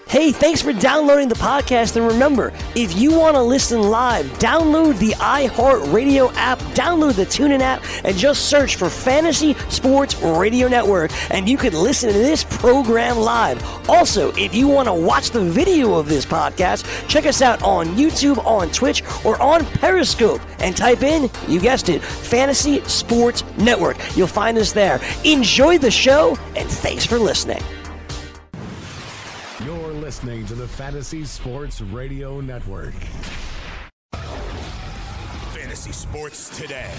Hey, thanks for downloading the podcast, and remember, if you want to listen live, download the iHeartRadio app, download the TuneIn app, and just search for Fantasy Sports Radio Network, and you can listen to this program live. Also, if you want to watch the video of this podcast, check us out on YouTube, on Twitch, or on Periscope, and type in, you guessed it, Fantasy Sports Network. You'll find us there. Enjoy the show, and thanks for listening. You're listening to the Fantasy Sports Radio Network. Fantasy Sports Today.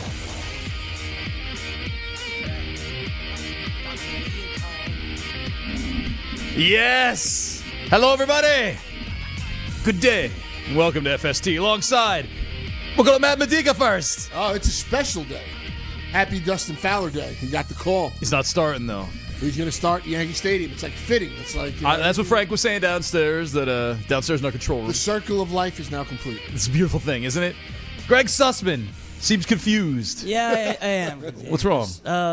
Yes! Hello, everybody! Good day, and welcome to FST. Alongside, we'll go to Matt Medica first. Oh, it's a special day. Happy Dustin Fowler Day. He got the call. He's not starting, though. He's going to start Yankee Stadium. It's like fitting. It's like That's what Frank was saying downstairs, that downstairs in our control room. The circle of life is now complete. It's a beautiful thing, isn't it? Greg Sussman seems confused. Yeah, I am. What's wrong?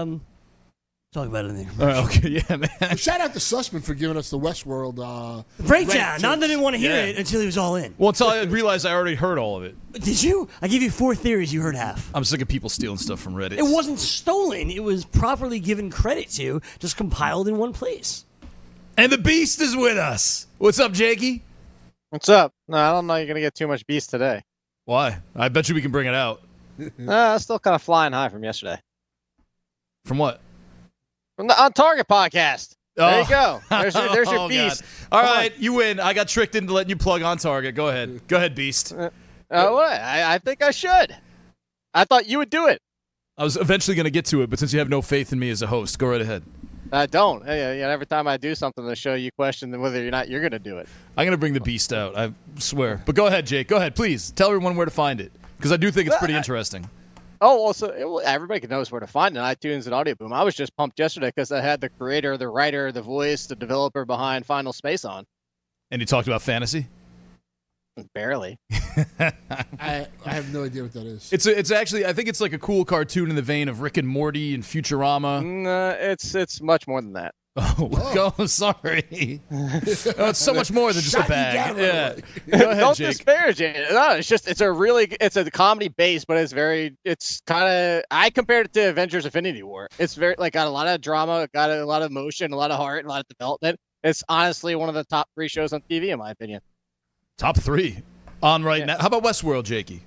Talk about it in there. All right, okay, yeah, man. Well, shout out to Sussman for giving us the Westworld Breakdown. Not that I didn't want to hear Yeah. it until he was all in. Well, until I realized I already heard all of it. Did you? I gave you 4 theories. You heard half. I'm sick of people stealing stuff from Reddit. It wasn't stolen. It was properly given credit to, just compiled in one place. And the Beast is with us. What's up, Jakey? What's up? No, I don't know you're going to get too much beast today. Why? I bet you we can bring it out. It's still kind of flying high from yesterday. From what? From the On Target podcast. There you go. There's your Oh, beast. God. All right, you win. I got tricked into letting you plug On Target. Go ahead. Go ahead, Beast. What? I think I should. I thought you would do it. I was eventually going to get to it, but since you have no faith in me as a host, go right ahead. I don't. Every time I do something to show you question whether or not you're going to do it. I'm going to bring the Beast out. I swear. But go ahead, Jake. Go ahead, please. Tell everyone where to find it, because I do think it's pretty interesting. Oh, well, so everybody knows where to find it on iTunes and Audio Boom. I was just pumped yesterday because I had the creator, the writer, the voice, the developer behind Final Space on. And you talked about fantasy? Barely. I have no idea what that is. It's actually, I think it's like a cool cartoon in the vein of Rick and Morty and Futurama. No, it's much more than that. Oh, sorry. It's so much more than just a bag. Yeah. Go ahead, Don't Jake. disparage it. No, it's a comedy base, but it's kind of, I compared it to Avengers Infinity War. It's got a lot of drama, got a lot of emotion, a lot of heart, and a lot of development. It's honestly one of the top 3 shows on TV, in my opinion. Top 3 on right now. How about Westworld, Jakey?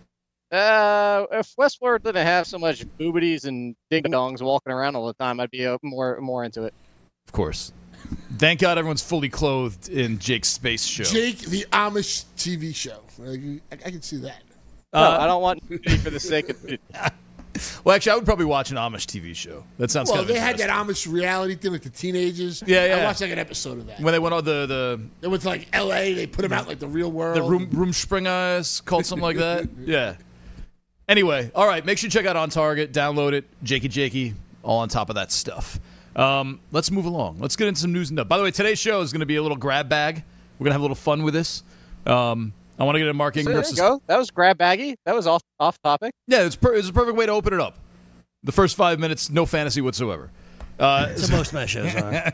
If Westworld didn't have so much boobities and ding-dongs walking around all the time, I'd be more into it. Of course. Thank God everyone's fully clothed in Jake's space show. Jake, the Amish TV show. I can see that. No, I don't want nudity for the sake of nudity. Well, actually, I would probably watch an Amish TV show. That sounds Well, kind of they had that interesting. Amish reality thing with the teenagers. Yeah. I watched like an episode of that. When they went on the They went to like L.A., they put them out like the real world. Rumspringa called something like that. Yeah. Anyway, all right, make sure you check out On Target, download it, Jakey, all on top of that stuff. Let's move along. Let's get into some news and stuff. By the way, today's show is going to be a little grab bag. We're going to have a little fun with this. I want to get a Mark Ingram. There you go. That was grab baggy. That was off topic. Yeah, it's a perfect way to open it up. The first 5 minutes, no fantasy whatsoever. So most of my shows are.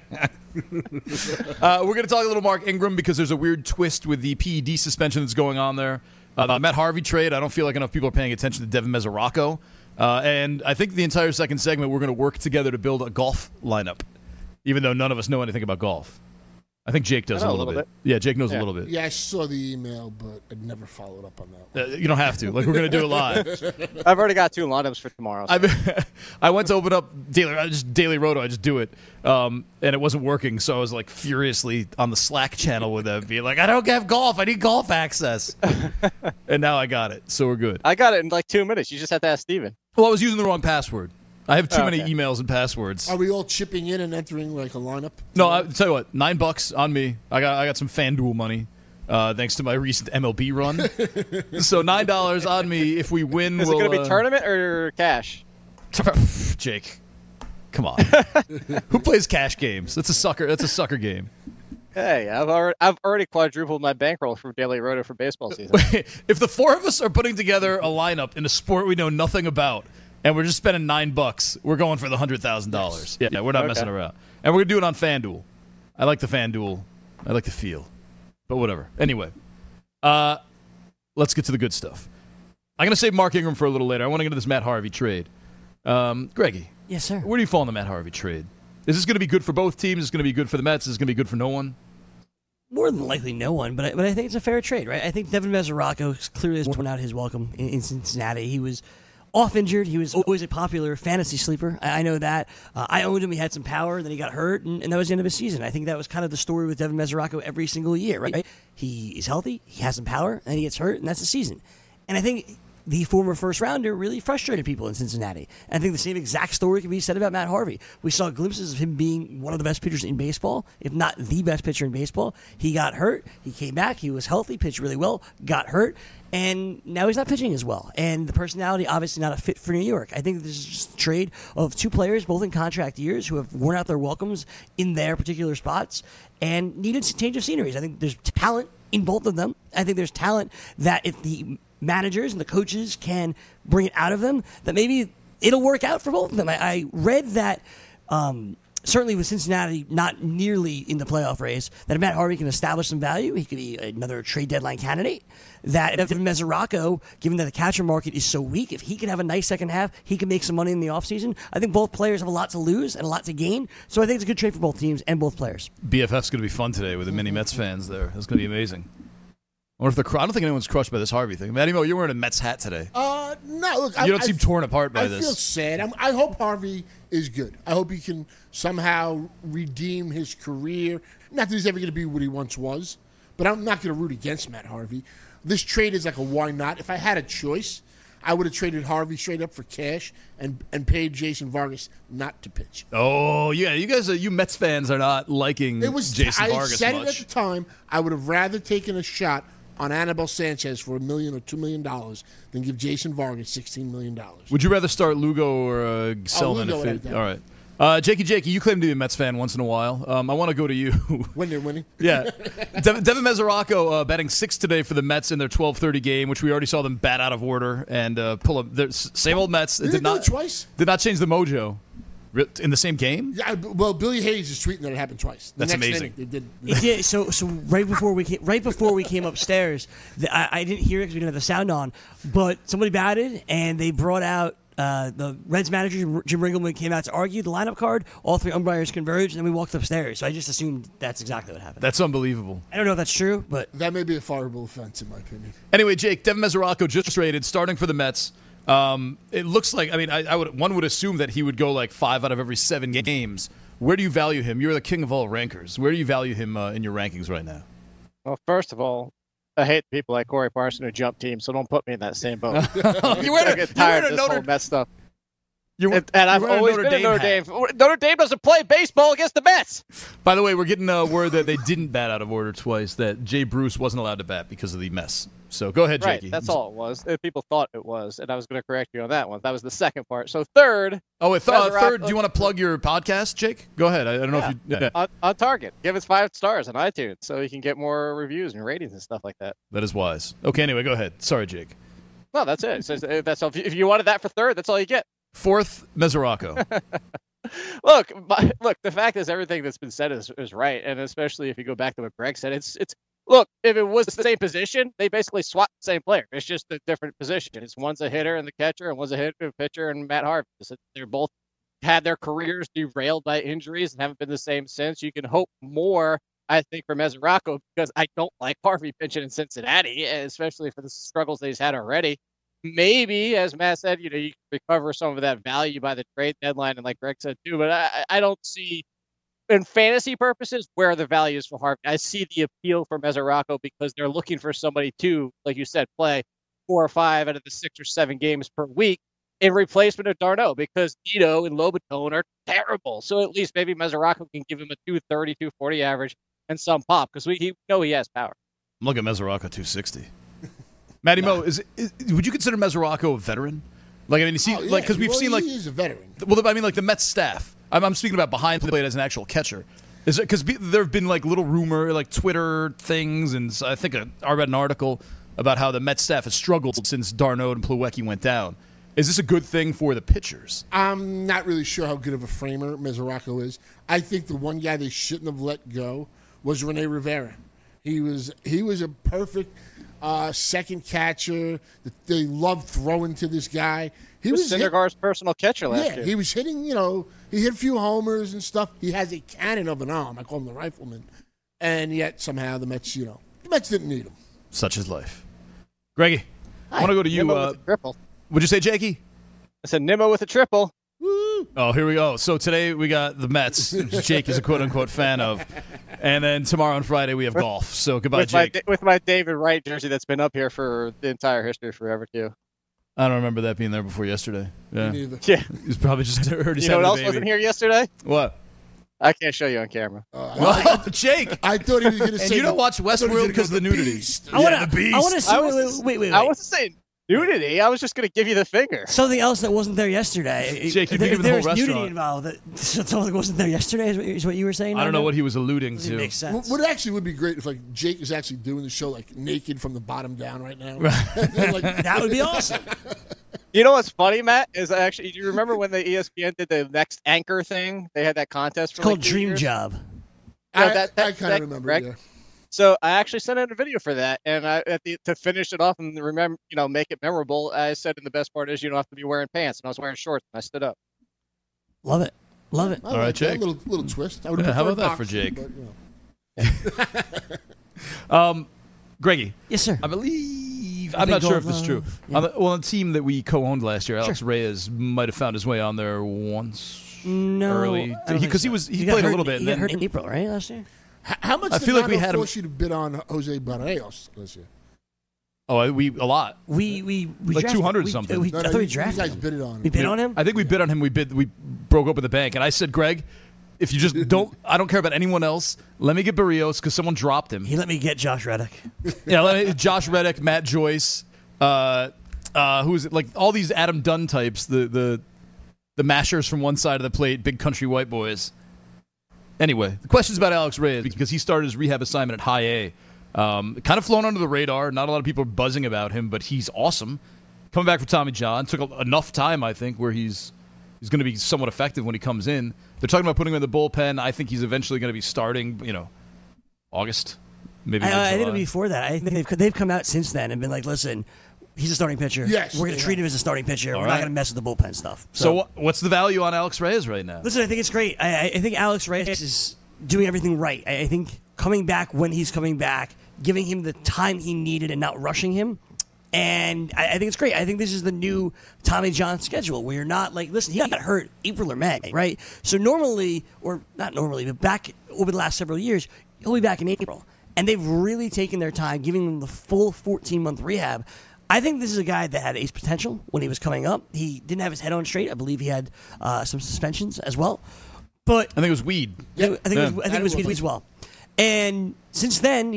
We're going to talk a little Mark Ingram because there's a weird twist with the PED suspension that's going on there. The Matt Harvey trade, I don't feel like enough people are paying attention to Devin Mesoraco. And I think the entire second segment, we're going to work together to build a golf lineup, even though none of us know anything about golf. I think Jake does a little bit. Yeah, Jake knows a little bit. Yeah, I saw the email, but I never followed up on that. You don't have to. Like, we're going to do it live. I've already got 2 lineups for tomorrow. So. I went to open up Daily Roto. I just do it. And it wasn't working, so I was like furiously on the Slack channel with them, being like, I don't have golf. I need golf access. And now I got it, so we're good. I got it in like 2 minutes. You just have to ask Steven. Well, I was using the wrong password. I have too many emails and passwords. Are we all chipping in and entering like a lineup? No, I'll tell you what, $9 on me. I got some FanDuel money, thanks to my recent MLB run. So $9 on me. If we win, Is it going to be tournament or cash? Jake, come on. Who plays cash games? That's a sucker game. Hey, I've already quadrupled my bankroll for Daily Roto for baseball season. If the 4 of us are putting together a lineup in a sport we know nothing about, and we're just spending $9, we're going for the $100,000. Yeah, we're not messing around. And we're going to do it on FanDuel. I like the FanDuel I like the feel. But whatever. Anyway, let's get to the good stuff. I'm going to save Mark Ingram for a little later. I want to get into this Matt Harvey trade. Greggy. Yes, sir. Where do you fall on the Matt Harvey trade? Is this going to be good for both teams? Is this going to be good for the Mets? Is this going to be good for no one? More than likely no one, but I think it's a fair trade, right? I think Devin Mesoraco clearly has worn out his welcome in Cincinnati. He was off injured. He was always a popular fantasy sleeper. I know that. I owned him. He had some power. Then he got hurt, and that was the end of his season. I think that was kind of the story with Devin Mesoraco every single year, right? He is healthy. He has some power, and he gets hurt, and that's the season. And I think the former first-rounder really frustrated people in Cincinnati. And I think the same exact story can be said about Matt Harvey. We saw glimpses of him being one of the best pitchers in baseball, if not the best pitcher in baseball. He got hurt. He came back. He was healthy, pitched really well, got hurt, and now he's not pitching as well. And the personality, obviously not a fit for New York. I think this is just a trade of two players, both in contract years, who have worn out their welcomes in their particular spots and needed a change of sceneries. I think there's talent in both of them. I think there's talent that if the managers and the coaches can bring it out of them, that maybe it'll work out for both of them. I read that certainly with Cincinnati not nearly in the playoff race, that if Matt Harvey can establish some value, he could be another trade deadline candidate. That if Mesoraco, given that the catcher market is so weak, if he can have a nice second half, he can make some money in the offseason. I think both players have a lot to lose and a lot to gain. So I think it's a good trade for both teams and both players. BFF's going to be fun today with the mini Mets fans there. It's going to be amazing. I don't think anyone's crushed by this Harvey thing. Matty Mo, you're wearing a Mets hat today. No, look. You don't seem torn apart by this. I feel sad. I hope Harvey is good. I hope he can somehow redeem his career. Not that he's ever going to be what he once was, but I'm not going to root against Matt Harvey. This trade is like a why not. If I had a choice, I would have traded Harvey straight up for cash and paid Jason Vargas not to pitch. Oh, yeah. You Mets fans are not liking Jason Vargas much. I said it at the time. I would have rather taken a shot on Anibal Sanchez for $1 million or $2 million than give Jason Vargas $16 million. Would you rather start Lugo or Selman? Lugo. All right. Jakey, you claim to be a Mets fan once in a while. I want to go to you. When they're winning? Yeah. Devin Mesoraco batting 6th today for the Mets in their 12:30 game, which we already saw them bat out of order and pull up. Same old Mets. Did they do it twice? Did not change the mojo. In the same game? Yeah, well, Billy Hayes is tweeting that it happened twice. That's amazing. They did. It did. So right before we came upstairs, I didn't hear it because we didn't have the sound on. But somebody batted, and they brought out the Reds manager Jim Ringelman came out to argue the lineup card. All three umpires converged, and then we walked upstairs. So I just assumed that's exactly what happened. That's unbelievable. I don't know if that's true, but that may be a fireable offense in my opinion. Anyway, Jake, Devin Mesoraco just traded, starting for the Mets. It looks like, one would assume that he would go like 5 out of every 7 games. Where do you value him? You're the king of all rankers. Where do you value him in your rankings right now? Well, first of all, I hate people like Corey Parson who jump teams, so don't put me in that same boat. I get tired of this whole Mets stuff. And I've always been a Notre Dame. Notre Dame doesn't play baseball against the Mets. By the way, we're getting word that they didn't bat out of order twice, that Jay Bruce wasn't allowed to bat because of the mess. So go ahead, Jakey. Right, that's all it was. People thought it was, and I was going to correct you on that one. That was the second part. So third. Oh, third, do you want to plug your podcast, Jake? Go ahead. I don't know if you... Yeah. On Target. Give us 5 stars on iTunes so you can get more reviews and ratings and stuff like that. That is wise. Okay, anyway, go ahead. Sorry, Jake. No, that's it. So that's all. If you wanted that for third, that's all you get. 4th, Mesoraco. Look. The fact is, everything that's been said is right, and especially if you go back to what Greg said, it's. Look, if it was the same position, they basically swap the same player. It's just a different position. It's one's a hitter and the catcher, and one's a pitcher and Matt Harvey. They're both had their careers derailed by injuries and haven't been the same since. You can hope more, I think, for Mesoraco, because I don't like Harvey pitching in Cincinnati, especially for the struggles that he's had already. Maybe, as Matt said, you can recover some of that value by the trade deadline, and like Greg said too. But I don't see, in fantasy purposes, where the value is for Harvey. I see the appeal for Mesoraco because they're looking for somebody to, like you said, play 4 or 5 out of the 6 or 7 games per week in replacement of d'Arnaud, because Dito and Lobaton are terrible. So at least maybe Mesoraco can give him a 230, 240 average and some pop, because we know he has power. Look at Mesoraco 260. Matty Mo, would you consider Mesoraco a veteran? Because we've seen he's a veteran. Well, I mean, like the Mets staff. I'm speaking about behind the plate as an actual catcher. Is it because there have been like little rumor, like Twitter things, and I think I read an article about how the Mets staff has struggled since d'Arnaud and Plawecki went down. Is this a good thing for the pitchers? I'm not really sure how good of a framer Mesoraco is. I think the one guy they shouldn't have let go was Rene Rivera. He was a perfect second catcher. They loved throwing to this guy. He was Syndergaard's personal catcher last year. Yeah, he was hitting, he hit a few homers and stuff. He has a cannon of an arm. I call him the rifleman. And yet somehow the Mets, the Mets didn't need him. Such is life. Greggy, I want to go to you. Nimmo with a triple. What'd you say, Jakey? I said Nimmo with a triple. Woo! Oh, here we go. So today we got the Mets, which Jake is a quote-unquote fan of. And then tomorrow on Friday we have golf. So goodbye, Jake. With my David Wright jersey that's been up here for the entire history forever, too. I don't remember that being there before yesterday. Yeah. Me neither. Yeah. He's probably just heard he's You know what having a else baby. wasn't here yesterday? What? I can't show you on camera. Jake! I thought he was going to say. And you don't watch Westworld because of the nudity. Beast. I want the beast. to see. Wait. I wasn't saying nudity. I was just going to give you the finger. Something else that wasn't there yesterday. Jake, you've been given the There's whole nudity restaurant. involved. Something that wasn't there yesterday is what you were saying? I don't know what he was alluding Doesn't to. make sense. What actually would be great if Jake is actually doing the show naked from the bottom down right now. That would be awesome. You know what's funny, Matt? Is actually, do you remember when the ESPN did the next anchor thing? They had that contest for It's called 2 Dream years? Job. Yeah, I kind of remember. correct? Yeah. So I actually sent out a video for that, and to finish it off and remember, make it memorable, I said, and the best part is you don't have to be wearing pants, and I was wearing shorts, and I stood up. Love it. Love it. I All right, like that Jake. little twist. I would Yeah, how preferred about that for boxing, Jake? but, Greggy, Yes, sir. I believe, I'm Big not sure if gold this is true. glove. On the team that we co-owned last year, Alex Reyes might have found his way on there once. No, Early. I don't think Because so. he got played a hurt- little bit. He and got then- hurt in April, right, last year? How much I did feel like we Nano had him- force you to bid on Jose Barrios this year? Oh, a lot. We Like drafted- 200 we- something. I thought we you drafted guys him. bid on We him. bid on him? I think we bid on him. We broke open the bank, and I said, Greg, if you just I don't care about anyone else. Let me get Barrios because someone dropped him. He let me get Josh Reddick. Yeah, Josh Reddick, Matt Joyce, who's it? Like all these Adam Dunn types, the mashers from one side of the plate, big country white boys. Anyway, the question's about Alex Reyes because he started his rehab assignment at High A. Kind of flown under the radar. Not a lot of people are buzzing about him, but he's awesome. Coming back for Tommy John took enough time, I think, where he's going to be somewhat effective when he comes in. They're talking about putting him in the bullpen. I think he's eventually going to be starting. August, maybe. I think it'll be before that. I think they've come out since then and been like, listen, he's a starting pitcher. Yes, We're going they to treat have. him as a starting pitcher. We're right. not going to mess with the bullpen stuff. So what's the value on Alex Reyes right now? Listen, I think it's great. I think Alex Reyes is doing everything right. I think coming back when he's coming back, giving him the time he needed and not rushing him. And I think it's great. I think this is the new Tommy John schedule where you're not like, listen, he got hurt April or May, right? So normally, or not normally, but back over the last several years, he'll be back in April. And they've really taken their time, giving him the full 14-month rehab. I think this is a guy that had ace potential when he was coming up. He didn't have his head on straight. I believe he had some suspensions as well. But I think it was weed. I think it was weed as well. And since then,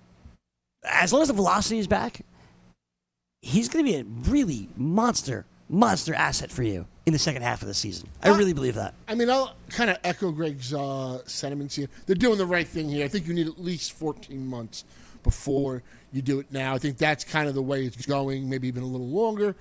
as long as the velocity is back, he's going to be a really monster asset for you in the second half of the season. I really believe that. I mean, I'll kind of echo Greg's sentiments here. They're doing the right thing here. I think you need at least 14 months before you do it now. I think that's kind of the way it's going, maybe even a little longer.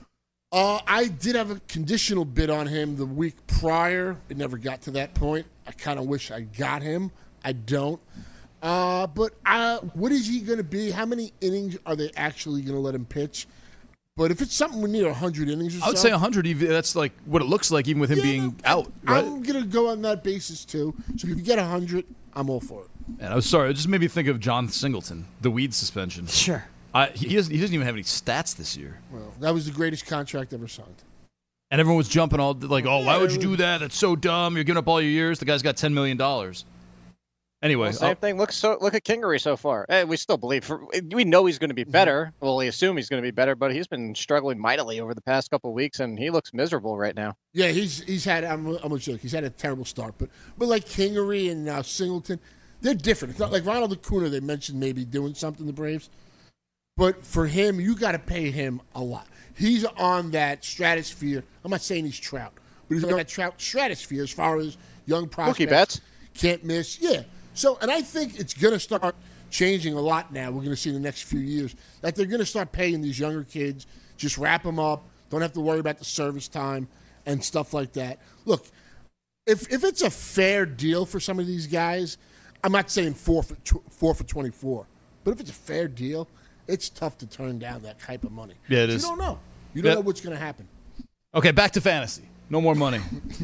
I did have a conditional bid on him the week prior. It never got to that point. I kind of wish I got him. I don't. But what is he going to be? How many innings are they actually going to let him pitch? But if it's something we need 100 innings or so. I would say 100. That's like what it looks like, even with him being out. Right? I'm going to go on that basis, too. So if you get 100, I'm all for it. And I was sorry. It just made me think of John Singleton, the weed suspension. Sure. He doesn't even have any stats this year. Well, that was the greatest contract ever signed. And everyone was jumping all like, oh, why would you do that? That's so dumb. You're giving up all your years. The guy's got $10 million. Anyway. Well, same thing. Look at Kingery so far. We still believe. We know he's going to be better. Well, we assume he's going to be better, but he's been struggling mightily over the past couple of weeks, and he looks miserable right now. Yeah, he's had. I'm gonna joke. He's had a terrible start, but like Kingery and Singleton, they're different. It's not like Ronald Acuna. They mentioned maybe doing something the Braves, but for him, you got to pay him a lot. He's on that stratosphere. I'm not saying he's Trout, but he's on that Trout stratosphere as far as young prospects. Mookie Betts. Can't miss. Yeah. So, and I think it's going to start changing a lot now. We're going to see in the next few years that they're going to start paying these younger kids, just wrap them up, don't have to worry about the service time and stuff like that. Look, if it's a fair deal for some of these guys, I'm not saying 4 for 24, but if it's a fair deal, it's tough to turn down that type of money. Yeah, it is. You don't know. You don't know what's going to happen. Okay, back to fantasy. No more money.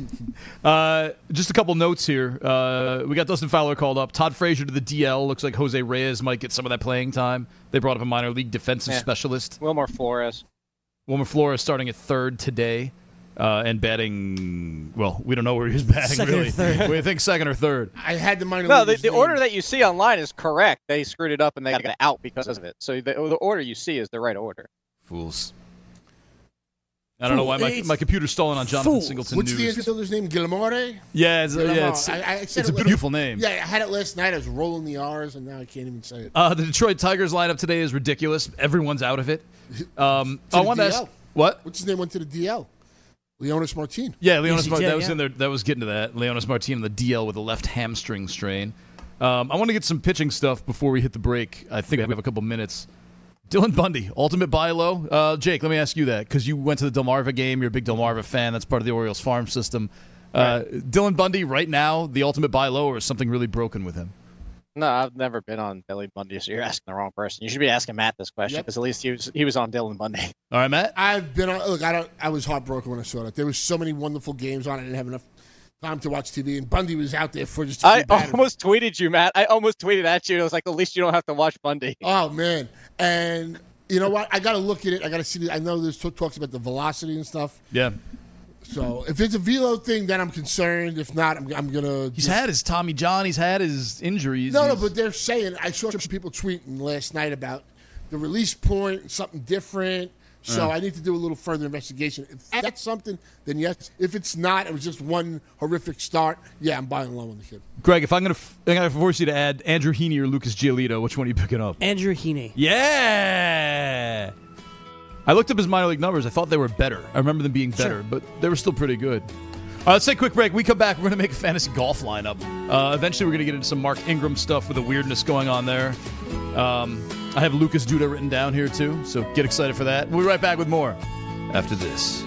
Just a couple notes here. We got Dustin Fowler called up. Todd Frazier to the DL. Looks like Jose Reyes might get some of that playing time. They brought up a minor league defensive specialist. Wilmer Flores. Wilmer Flores starting at third today and batting, well, we don't know where he's batting, Second or really. third. We think second or third. I had the minor No, leaguers the name. order that you see online is correct. They screwed it up and they got it out because of it. So the order you see is the right order. Fools. I don't know why It's my computer's stalling on Jonathan fools. Singleton What's the News. infielder's name? Gilmore? Yeah, it's I said it's a it beautiful name. Yeah, I had it last night. I was rolling the R's, and now I can't even say it. The Detroit Tigers lineup today is ridiculous. Everyone's out of it. I the wanted to DL. ask, what? What's his name went to the DL? Leonis Martin. Yeah, Leonis ECJ, Martin. That was yeah. in there. That was getting to that. Leonis Martin on the DL with a left hamstring strain. I want to get some pitching stuff before we hit the break. I think we have a couple minutes. Dylan Bundy, ultimate buy low. Jake, let me ask you that because you went to the Delmarva game. You're a big Delmarva fan. That's part of the Orioles farm system. Dylan Bundy, right now, the ultimate buy low, or is something really broken with him? No, I've never been on Dylan Bundy, so you're asking the wrong person. You should be asking Matt this question because at least he was on Dylan Bundy. All right, Matt. I've been on. Look, I was heartbroken when I saw that. There was so many wonderful games on. I didn't have enough time to watch TV, and Bundy was out there for just. I almost tweeted you, Matt. I almost tweeted at you. I was like, at least you don't have to watch Bundy. Oh man, and you know what? I got to look at it. I got to see. I know there's talks about the velocity and stuff. Yeah. So if it's a velo thing, then I'm concerned. If not, I'm gonna. He's had his Tommy John. He's had his injuries. No, but they're saying I saw some people tweeting last night about the release point, something different. So I need to do a little further investigation. If that's something, then yes. If it's not, it was just one horrific start. Yeah, I'm buying low on the kid. Greg, if I'm gonna force you to add Andrew Heaney or Lucas Giolito, which one are you picking up? Andrew Heaney. Yeah. I looked up his minor league numbers. I thought they were better. I remember them being better, but they were still pretty good. All right, let's take a quick break. We come back. We're going to make a fantasy golf lineup. Eventually, we're going to get into some Mark Ingram stuff with the weirdness going on there. I have Lucas Duda written down here, too, so get excited for that. We'll be right back with more after this.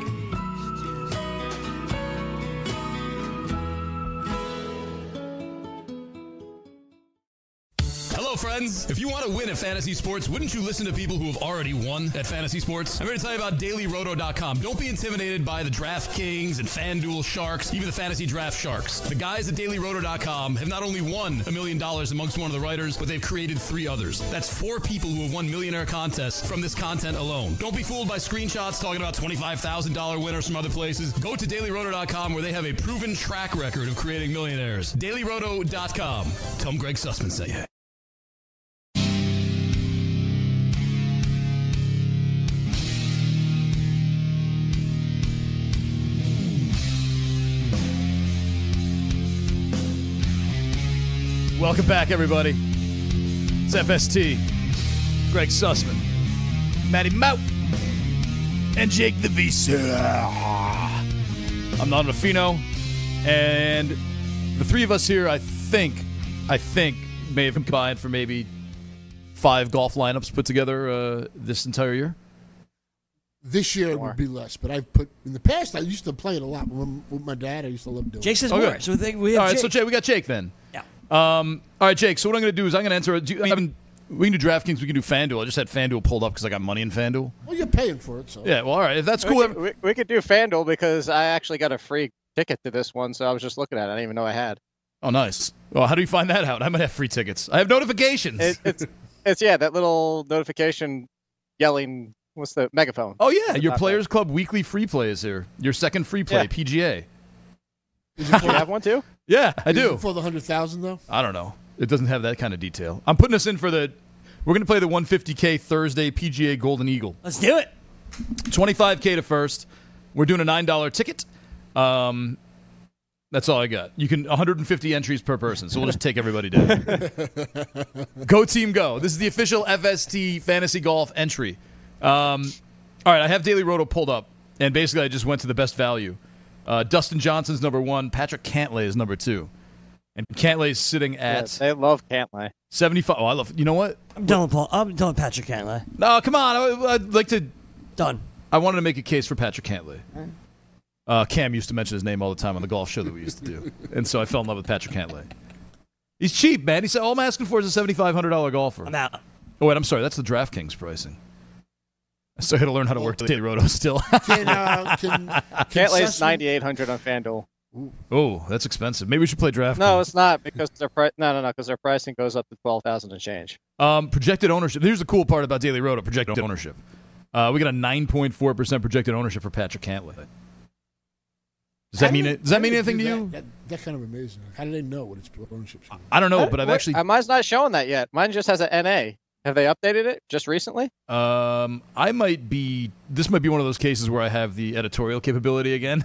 Hello, friends. If you want to win at fantasy sports, wouldn't you listen to people who have already won at fantasy sports? I'm here to tell you about DailyRoto.com. Don't be intimidated by the DraftKings and FanDuel Sharks, even the Fantasy Draft Sharks. The guys at DailyRoto.com have not only won $1 million amongst one of the writers, but they've created 3 others. That's 4 people who have won millionaire contests from this content alone. Don't be fooled by screenshots talking about $25,000 winners from other places. Go to DailyRoto.com where they have a proven track record of creating millionaires. DailyRoto.com. Tell them Greg Sussman sent you. Welcome back, everybody. It's FST, Greg Sussman, Matty Mout, and Jake the Visa. I'm Don Ruffino, and the 3 of us here, I think, may have combined for maybe 5 golf lineups put together this entire year. This year it would be less, but I've put in the past. I used to play it a lot with my dad. I used to love doing. Jake says Okay. more. So we have All right, Jake. so Jake, we got Jake then. Yeah. All right, Jake. So what I'm going to do is I'm going to enter. We can do DraftKings. We can do FanDuel. I just had FanDuel pulled up because I got money in FanDuel. it. Well, you're paying for it, so Yeah. Well, all right. If that's cool. We could do FanDuel because I actually got a free ticket to this one, so I was just looking at it. I didn't even know I had. Oh, nice. Well, how do you find that out? I might have free tickets. I have notifications. It's that little notification yelling. What's the megaphone? Oh yeah, your Players Club weekly free play is here. Your second free play, Yeah. PGA. is it You have one too? Yeah, I is do. it for the 100,000 though? I don't know. It doesn't have that kind of detail. I'm putting us in for the. We're going to play the 150K Thursday PGA Golden Eagle. Let's do it. 25K to first. We're doing a $9 ticket. That's all I got. You can 150 entries per person, so we'll just take everybody down. Go team, go! This is the official FST Fantasy Golf entry. All right, I have Daily Roto pulled up, and basically I just went to the best value. Dustin Johnson's number 1. Patrick Cantlay is number 2, and Cantlay's sitting at They love Cantlay. 75. Oh, I love. You know what? I'm done with Paul. I'm done with Patrick Cantlay. No, come on. I'd like to. Done. I wanted to make a case for Patrick Cantlay. Cam used to mention his name all the time on the golf show that we used to do, and so I fell in love with Patrick Cantlay. He's cheap, man. He said all I'm asking for is a $7,500 golfer. I'm out. Oh wait, I'm sorry. That's the DraftKings pricing. I still got to learn how to work Daily Roto still. Cantlay's $9,800 on FanDuel. Oh, that's expensive. Maybe we should play DraftKings. No, it's not because their because their pricing goes up to $12,000 and change. Projected ownership. Here's the cool part about Daily Roto. Projected ownership. We got a 9.4% projected ownership for Patrick Cantlay. Does that mean anything to you? That's kind of amazing. How do they know what its ownership is? I don't know, but I've actually. Mine's not showing that yet. Mine just has an NA. Have they updated it just recently? I might be. This might be one of those cases where I have the editorial capability again.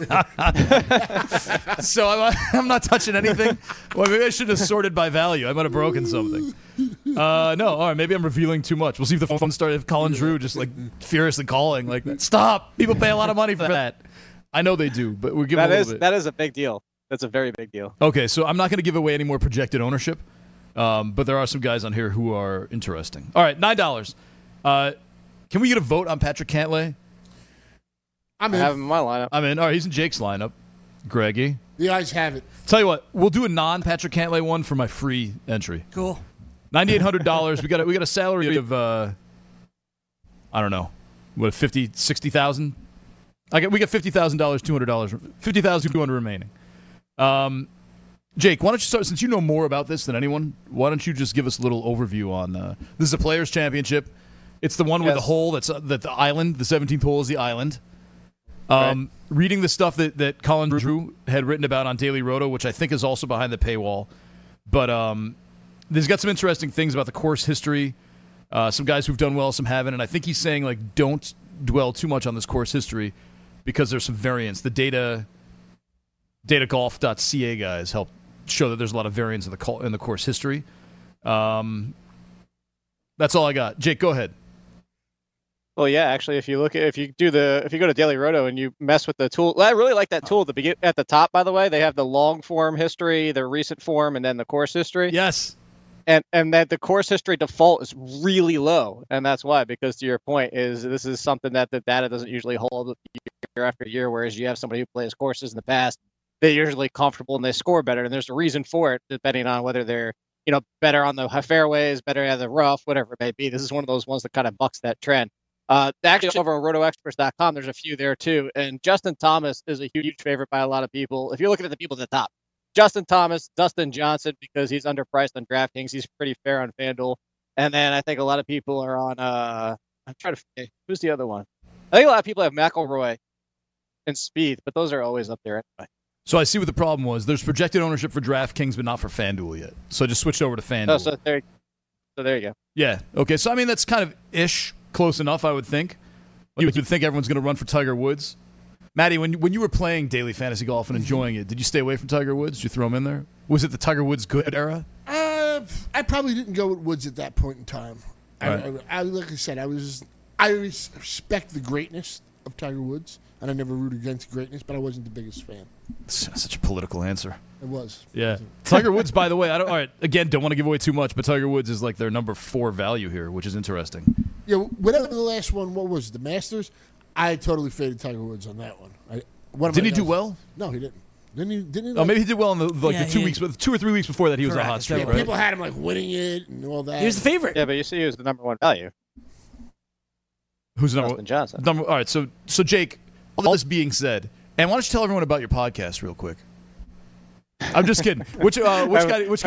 So I'm not touching anything. Well, maybe I should have sorted by value. I might have broken something. No, all right. Maybe I'm revealing too much. We'll see if the phone started. If Colin Drew just like furiously calling like, stop! People pay a lot of money for that. I know they do, but we're giving a little bit. That is a big deal. That's a very big deal. Okay, so I'm not going to give away any more projected ownership. But there are some guys on here who are interesting. All right, $9. Can we get a vote on Patrick Cantlay? I have him in my lineup. I'm in. All right, he's in Jake's lineup. Greggy. The eyes have it. Tell you what, we'll do a non-Patrick Cantlay one for my free entry. Cool. $9,800. We got a salary of I don't know, what, 50, 60,000. We got $50,000, $200, $50,200 remaining. Jake, why don't you start, since you know more about this than anyone, why don't you just give us a little overview on this is a Players' Championship. It's the one with the hole that the island, the 17th hole is the island. Right. Reading the stuff that Colin Drew had written about on Daily Roto, which I think is also behind the paywall. But there's got some interesting things about the course history. Some guys who've done well, some haven't. And I think he's saying, like, don't dwell too much on this course history because there's some variance. The datagolf.ca guys help show that there's a lot of variance in the course history. That's all I got. Jake, go ahead. Well, yeah, actually, if you go to Daily Roto and you mess with the tool, I really like that tool at the top. By the way, they have the long form history, the recent form, and then the course history. Yes, and that the course history default is really low, and that's why. Because to your point, this is something that the data doesn't usually hold year after year. Whereas you have somebody who plays courses in the past, they're usually comfortable and they score better, and there's a reason for it, depending on whether they're better on the fairways, better at the rough, whatever it may be. This is one of those ones that kind of bucks that trend. Actually, over on RotoExperts.com, there's a few there too. And Justin Thomas is a huge favorite by a lot of people. If you're looking at the people at the top, Justin Thomas, Dustin Johnson, because he's underpriced on DraftKings, he's pretty fair on FanDuel. And then I think a lot of people are on. I'm trying to forget who's the other one. I think a lot of people have McIlroy and Spieth, but those are always up there anyway. So I see what the problem was. There's projected ownership for DraftKings, but not for FanDuel yet. So I just switched over to FanDuel. Oh, so there you go. Yeah. Okay. So I mean, that's kind of close enough, I would think. You would think everyone's going to run for Tiger Woods. Maddie, when you were playing daily fantasy golf and enjoying it, did you stay away from Tiger Woods? Did you throw him in there? Was it the Tiger Woods good era? I probably didn't go with Woods at that point in time. Right. I like I said, I respect the greatness of Tiger Woods, and I never root against greatness, but I wasn't the biggest fan. Such a political answer. It was. Yeah. Tiger Woods, by the way, don't want to give away too much, but Tiger Woods is like their number 4 value here, which is interesting. Yeah, whatever the last one, what was it, the Masters? I totally faded Tiger Woods on that one. Didn't he do well? No, he didn't. Didn't he? Maybe he did well in the 2 weeks, but 2 or 3 weeks before that he was a hot streak. Right? People had him like winning it and all that. He was the favorite. Yeah, but you see, he was the number 1 value. Who's the number Dustin Johnson? All right, so Jake, all this being said, and why don't you tell everyone about your podcast real quick? I'm just kidding. Which guy do you want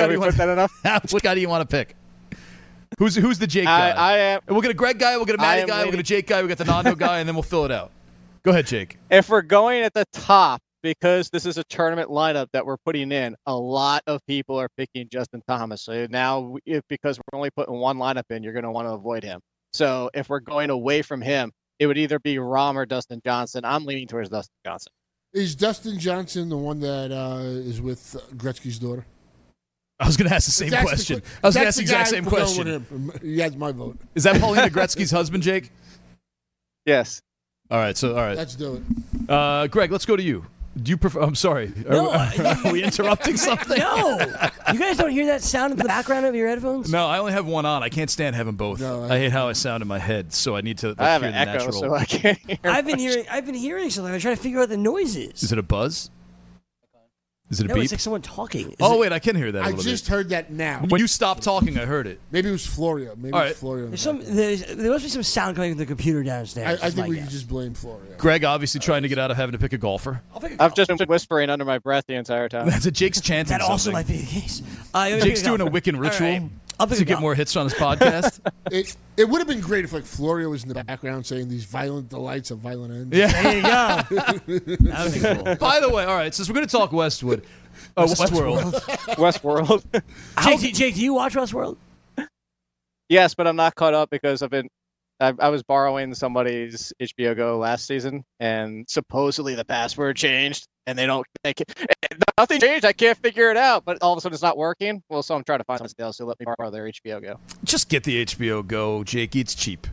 to pick? Who's the Jake guy? I am. We'll get a Greg guy. We'll get a Matty guy. We'll get a Jake guy. We'll get the Nando guy, and then we'll fill it out. Go ahead, Jake. If we're going at the top, because this is a tournament lineup that we're putting in, a lot of people are picking Justin Thomas. So now, because we're only putting one lineup in, you're going to want to avoid him. So if we're going away from him, it would either be Rahm or Dustin Johnson. I'm leaning towards Dustin Johnson. Is Dustin Johnson the one that is with Gretzky's daughter? I was going to ask the same question. I was going to ask the exact same question. He has my vote. Is that Paulina Gretzky's husband, Jake? Yes. All right. Let's do it. Greg, let's go to you. Do you prefer? I'm sorry. No, are we interrupting something? No. You guys don't hear that sound in the background of your headphones? No, I only have one on. I can't stand having both. No, I hate how I sound in my head, so I need to I have hear an the echo, natural. so I can't hear. I've been hearing something. I'm trying to figure out what the noise is. Is it a buzz? Is it a No, beep? it's like someone talking. Wait, I can hear that. I just heard that now. When you stopped talking, I heard it. Maybe it was Florio. Maybe All it right. was Florio. There must be some sound coming from the computer downstairs. I is think my we guess. can just blame Florio. Greg obviously trying to get out of having to pick a golfer. I've just been whispering under my breath the entire time. That's it. Jake's chanting That also something. might be the case. Jake's doing a Wiccan ritual right. I'll pick to a get golf. more hits on his podcast. It would have been great if like Florio was in the background saying these violent delights of violent ends. Yeah. There you go. That would be cool. By the way, all right, since we're going to talk Westwood, Westworld. Westworld. Jake, do you watch Westworld? Yes, but I'm not caught up because I was borrowing somebody's HBO Go last season, and supposedly the password changed, and they don't make it. Nothing changed. I can't figure it out, but all of a sudden it's not working. Well, so I'm trying to find somebody else to let me borrow their HBO Go. Just get the HBO Go, Jakey. It's cheap.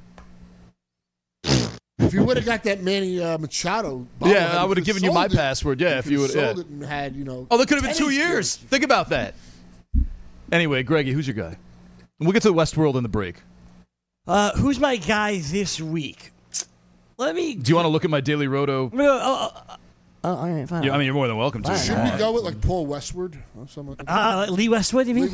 If you would have got that Manny Machado, Yeah, I would have given you my password. Yeah, if you would. sold Yeah. it and had Oh, that could have been 2 tennis years. skills. Think about that. Anyway, Greggy, who's your guy? We'll get to the Westworld in the break. Who's my guy this week? Let me. Do you want to look at my Daily Roto? All right, fine. Yeah, I mean, you're more than welcome to. Fine. Should we go with like Paul Westward or someone? Lee Westwood, you mean?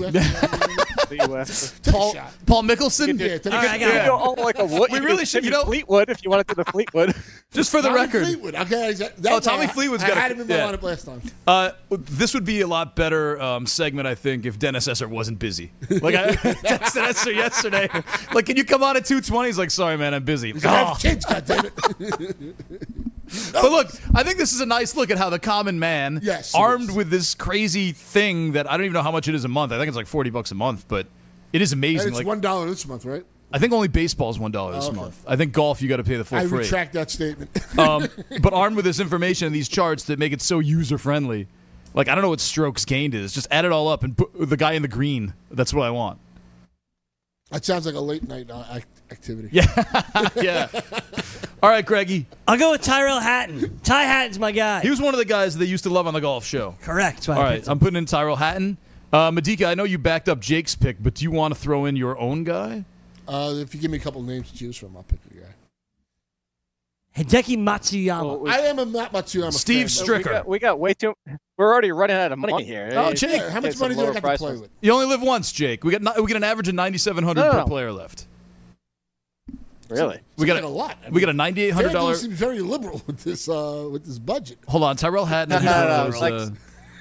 Paul Mickelson? Yeah, take a- All right, I got it. Oh, like a what? We really should, you know- Fleetwood if you want to do the Fleetwood. Just for the Tommy record. Fleetwood. Okay, Tommy Fleetwood's got I a- had him in my yeah. lineup last time. This would be a lot better segment, I think, if Dennis Esser wasn't busy. Like, I texted Esser yesterday. Like, can you come on at 2:20? He's like, sorry, man, I'm busy. I have kids, goddammit. But look, I think this is a nice look at how the common man, Yes, it armed is. with this crazy thing that I don't even know how much it is a month. I think it's like $40 a month, but it is And amazing. it's Like, $1 this month, right? I think only baseball is $1 this Okay. month. I think golf you got to pay the full I freight. retract that statement. But armed with this information and these charts that make it so user friendly, like I don't know what strokes gained is. Just add it all up and put the guy in the green. That's what I want. That sounds like a late night activity. Yeah. All right, Greggy. I'll go with Tyrell Hatton. Ty Hatton's my guy. He was one of the guys that they used to love on the golf show. Correct. All right, I'm putting in Tyrell Hatton. Madika, I know you backed up Jake's pick, but do you want to throw in your own guy? If you give me a couple names to choose from, I'll pick a guy. Hideki Matsuyama. I am a Matt Matsuyama Steve fan. Stricker. We got way too. We're already running out of money here. Oh, Jake. Yeah, how much It's money a do I lower got to price play one. with? You only live once, Jake. We get an average of 9,700 No. per player left. Really? We got Seems like a lot. I We got a FanDuel $9,800. seems very liberal with this budget. Hold on, Tyrell Hatton. No, has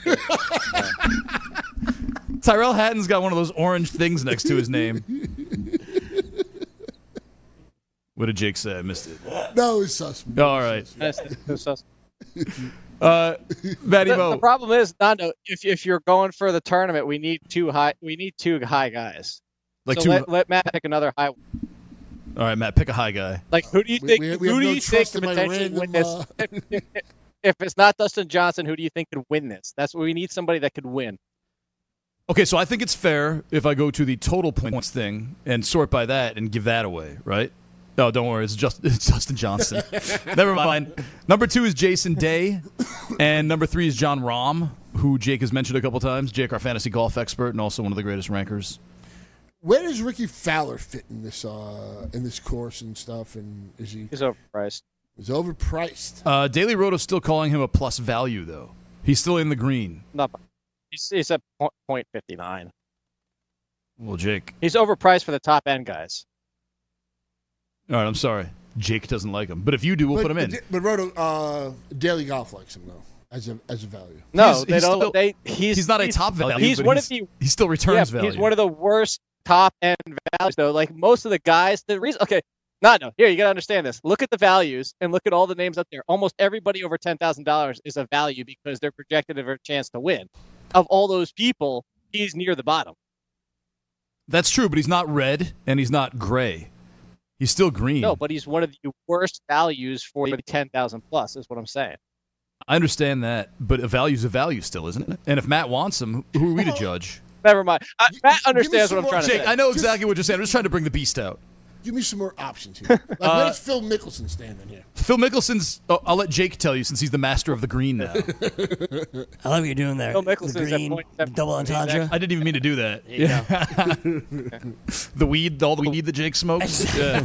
Tyrell Hatton's got one of those orange things next to his name. What did Jake say? I missed it. No, it's sus. All right. Matty Matty The Mo. problem is, Nando, if you're going for the tournament, we need two high guys. Like so two. let Matt pick another high. All right, Matt, pick a high guy. Like who do you think? We have who do no you think trust could in my potentially win this? random, If it's not Dustin Johnson, who do you think could win this? That's what we need. Somebody that could win. Okay, so I think it's fair if I go to the total points thing and sort by that and give that away, right? No, don't worry. It's Dustin Johnson. Never mind. Number 2 is Jason Day, and number 3 is John Rahm, who Jake has mentioned a couple times. Jake, our fantasy golf expert, and also one of the greatest rankers. Where does Ricky Fowler fit in this course and stuff? And is he? He's overpriced. He's overpriced. Daily Roto's still calling him a plus value, though. He's still in the green. Not. He's at .59. Well, Jake. He's overpriced for the top end guys. All right, I'm sorry. Jake doesn't like him. But if you do, we'll put him in. But Roto, Daily Golf likes him though as a value. No, He's- they he's don't. still- He's not a top value. He's but one of the. He still returns value. He's one of the worst top end values though. Like most of the guys, the reason. Okay, no. Here you gotta understand this. Look at the values and look at all the names up there. Almost everybody over $10,000 is a value because they're projected to have a chance to win. Of all those people, he's near the bottom. That's true, but he's not red and he's not gray. He's still green. No, but he's one of the worst values for the 10,000 plus. Is what I'm saying. I understand that, but a value's a value still, isn't it? And if Matt wants him, who are we to judge? Never mind. Matt give me understands some what I'm more- trying to Jake, say. I know exactly what you're saying. I'm just trying to bring the beast out. Give me some more options here. Like where does Phil Mickelson stand in here? Phil Mickelson's. Oh, I'll let Jake tell you since he's the master of the green now. I love what you're doing there. Phil Mickelson's the at green, 0.7. double entendre. I didn't even mean to do that. The weed, all the weed that Jake smokes. Yeah.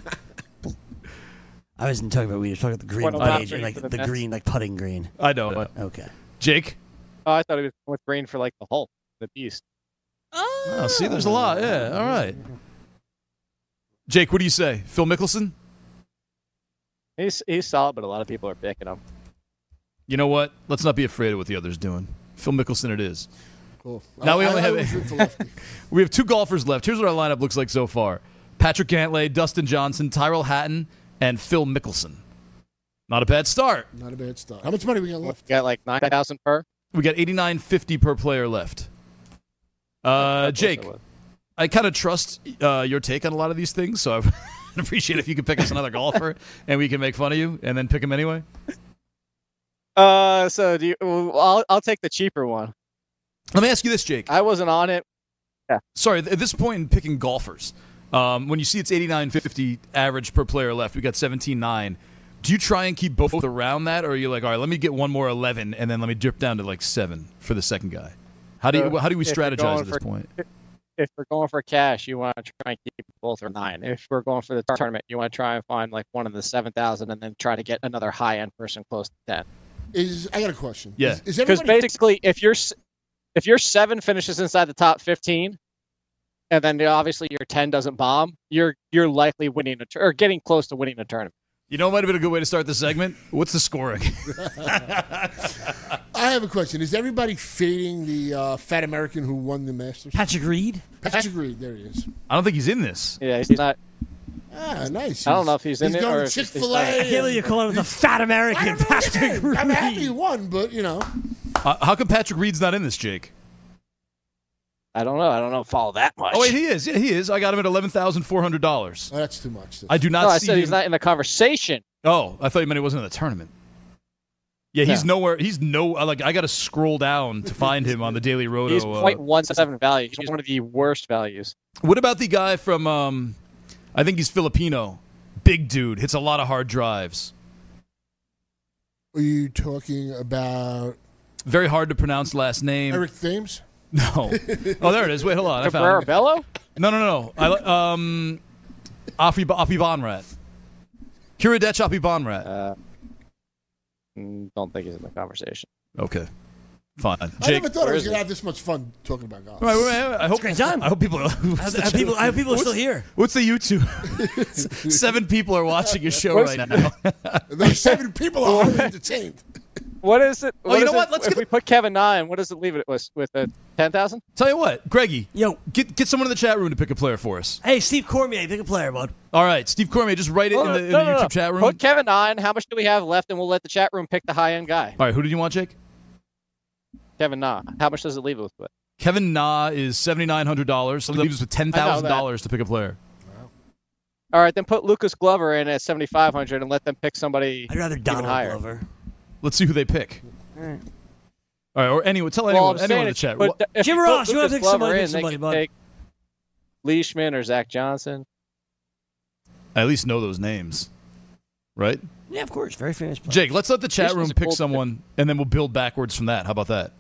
I wasn't talking about weed. I was talking about the green What, I'm not page, ready like for the the Mets? green, like putting green. I know. Okay. Jake? Oh, I thought he was with Green for like the Hulk, the Beast. Oh, see, there's a lot. Yeah, all right. Jake, what do you say? Phil Mickelson? He's solid, but a lot of people are picking him. You know what? Let's not be afraid of what the other's doing. Phil Mickelson it is. Cool. Now we only I always have root for lefty. we have 2 golfers left. Here's what our lineup looks like so far. Patrick Cantlay, Dustin Johnson, Tyrell Hatton, and Phil Mickelson. Not a bad start. Not a bad start. How much money we got left? Got like 9,000 per. We got $89.50 per player left. Jake, I kind of trust your take on a lot of these things, so I would appreciate if you could pick us another golfer and we can make fun of you and then pick him anyway. So do you? I'll take the cheaper one. Let me ask you this, Jake. I wasn't on it. Sorry, at this point in picking golfers, when you see it's $89.50 average per player left, we got 17.9. Do you try and keep both around that, or are you like, all right, let me get one more 11 and then let me dip down to like 7 for the second guy? How do we strategize at this point? If we're going for cash, you want to try and keep both or 9. If we're going for the tournament, you want to try and find like one in the 7,000 and then try to get another high-end person close to 10. I got a question. Yeah. Is Because everybody basically, if your 7 finishes inside the top 15, and then obviously your 10 doesn't bomb, you're likely winning or getting close to winning a tournament. You know what might have been a good way to start the segment? What's the scoring? I have a question. Is everybody fading the fat American who won the Masters? Patrick Reed? Patrick Reed, there he is. I don't think he's in this. Yeah, he's not. Ah, nice. I don't know if he's in it going or to if he's Chick-fil-A. not. I can't believe you're calling him the fat American, Patrick Reed. I'm happy he won, but, you know. How come Patrick Reed's not in this, Jake? I don't know. I don't know. Follow that much. Oh, wait, he is. Yeah, he is. I got him at $11,400. Oh, that's too much. I do not No, I see said him. he's not in the conversation. Oh, I thought you meant he wasn't in the tournament. Yeah, he's nowhere. He's I got to scroll down to find him on the Daily Roto. He's 0.17 value. He's one of the worst values. What about the guy from? I think he's Filipino. Big dude, hits a lot of hard drives. Are you talking about Very hard to pronounce last name. Eric Thames? No. Oh, there it is. Wait, hold on. I found Cabrera him. Bello? No. Afi Bonrat. Kiradech Afi Bonrat. Don't think he's in the conversation. Okay. Fine. I Jake. never thought I where was is going to he? have this much fun talking about golf. Right, I hope great time. I hope people. I hope people are still here. What's the YouTube? 7 people are watching your show right now. There's 7 people are highly entertained. What is it? Oh, you know what? Let's if get we put Kevin Na in, what does it leave it with 10,000? Tell you what, Greggy, Yo, get someone in the chat room to pick a player for us. hey, Steve Cormier, pick a player, bud. All right, Steve Cormier, just write it in the YouTube chat room. Put Kevin Na in. How much do we have left? And we'll let the chat room pick the high-end guy. All right, who did you want, Jake? Kevin Na. How much does it leave us with? Kevin Na is $7,900, so that leaves us with $10,000 to pick a player. All right, then put Lucas Glover in at 7,500 and let them pick somebody I'd rather even Donald higher. Glover. Let's see who they pick. All right. All right, or anyone, tell Well, anyone, I'm anyone saying in the chat. But if Jim you put Ross, you wanna Lucas pick somebody, Glover pick in, they somebody, can bud. take Leishman or Zach Johnson. I at least know those names, right? Yeah, of course. Very famous player. Jake, let's let the chat Leishman's room a pick cool someone, and then we'll build backwards from that. How about that?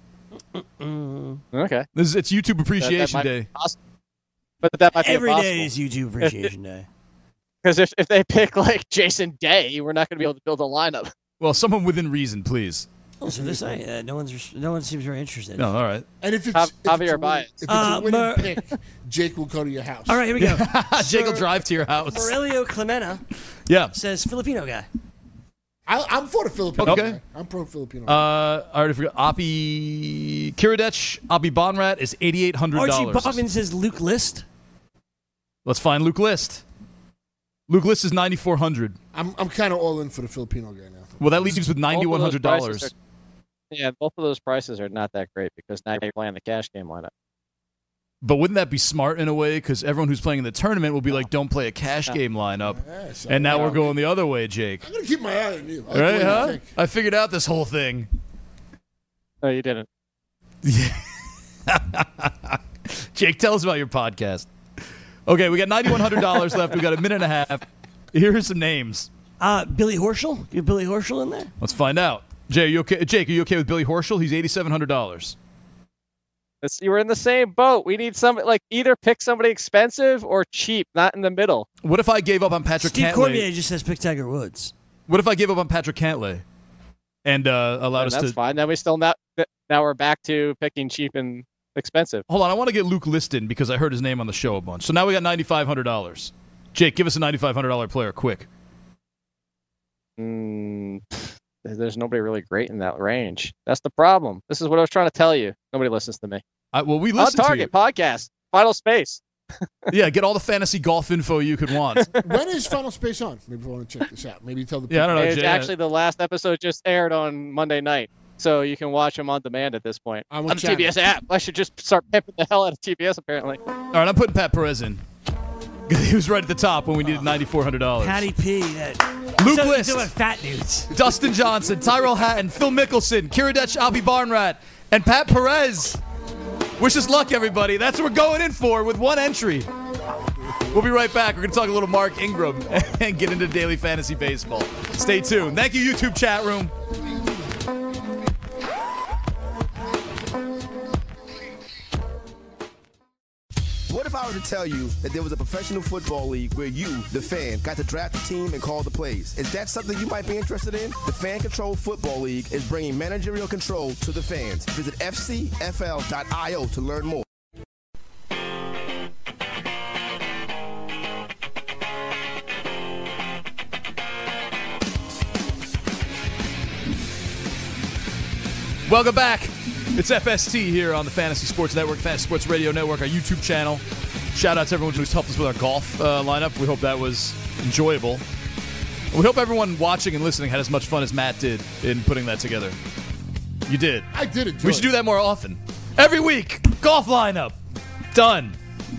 Okay. It's YouTube That Appreciation might be Day. possible. But that might be Every impossible. day is YouTube Appreciation Day. Because if they pick like Jason Day, we're not going to be able to build a lineup. Well, someone within reason, please. Oh, so this no one seems very interested. No, all right. And if it's, Javier a winning, Baez. if it's a winning pick, Jake will go to your house. All right, here we go. Jake will drive to your house. Aurelio Clemena Yeah. says Filipino guy. I'm for the Filipino. Okay. guy. I'm pro Filipino. I already forgot. Kiradech Api Bonrat is $8,800. Archie Bachman says Luke List. Let's find Luke List. Luke List is $9,400. I'm kind of all in for the Filipino guy now. Well, that leaves us with Both of those prices $9,100. Yeah, both of those prices are not that great because now you're playing the cash game lineup. But wouldn't that be smart in a way? Because everyone who's playing in the tournament will be like, don't play a cash game lineup. Yeah, so And now we're going the other way, Jake. I'm going to keep my eye on you. I like the Right, way you huh? think. I figured out this whole thing. No, you didn't. Jake, tell us about your podcast. Okay, we got $9,100 left. We got a minute and a half. Here are some names. Billy Horschel. You have Billy Horschel in there? Let's find out. Jake, are you okay with Billy Horschel? He's $8,700. You were in the same boat. We need somebody like either pick somebody expensive or cheap, not in the middle. What if I gave up on Patrick Steve Cantlay? Cormier just says pick Tiger Woods. What if I gave up on Patrick Cantlay and allowed And us that's to? fine. Then we still now now we're back to picking cheap and expensive. Hold on, I want to get Luke Liston because I heard his name on the show a bunch. So now we got $9,500. Jake, give us a $9,500 player quick. There's nobody really great in that range. That's the problem. This is what I was trying to tell you. Nobody listens to me. Well, we listen On Target to you. podcast. Final Space. Yeah, get all the fantasy golf info you could want. When is Final Space on? Maybe I want to check this out. Maybe tell the people. Yeah, I don't know. It's Jay, actually the last episode just aired on Monday night. So you can watch them on demand at this point. On On what the channel? TBS app. I should just start pimping the hell out of TBS, apparently. All right, I'm putting Pat Perez in. He was right at the top when we needed $9,400. Patty P. Luke So List. you're doing fat dudes. Dustin Johnson, Tyrell Hatton, Phil Mickelson, Kiradech Albi Barnrat, and Pat Perez. Wish us luck, everybody. That's what we're going in for with one entry. We'll be right back. We're going to talk a little Mark Ingram and get into daily fantasy baseball. Stay tuned. Thank you, YouTube chat room. What if I were to tell you that there was a professional football league where you, the fan, got to draft a team and call the plays? Is that something you might be interested in? The Fan Control Football League is bringing managerial control to the fans. Visit fcfl.io to learn more. Welcome back. It's FST here on the Fantasy Sports Network, Fantasy Sports Radio Network, our YouTube channel. Shout out to everyone who's helped us with our golf lineup. We hope that was enjoyable. We hope everyone watching and listening had as much fun as Matt did in putting that together. You did. I did enjoy We should do that more often. Every week, golf lineup. Done.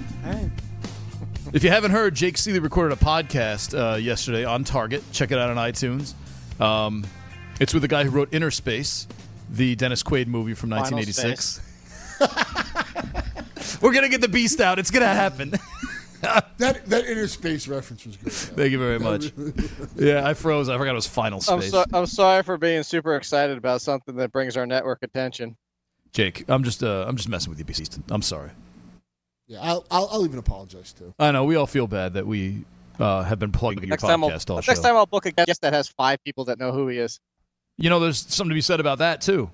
If you haven't heard, Jake Seeley recorded a podcast yesterday on Target. Check it out on iTunes. It's with the guy who wrote Inner Space, the Dennis Quaid movie from 1986. We're going to get the beast out. It's going to happen. That Inner Space reference was good. Thank you very much. Yeah, I froze. I forgot it was Final Space. I'm sorry for being super excited about something that brings our network attention. Jake, I'm just messing with you, beast. I'm sorry. Yeah, I'll even apologize too. I know we all feel bad that we have been plugging your podcast all show. Next time I'll book a guest that has 5 people that know who he is. You know, there's something to be said about that too.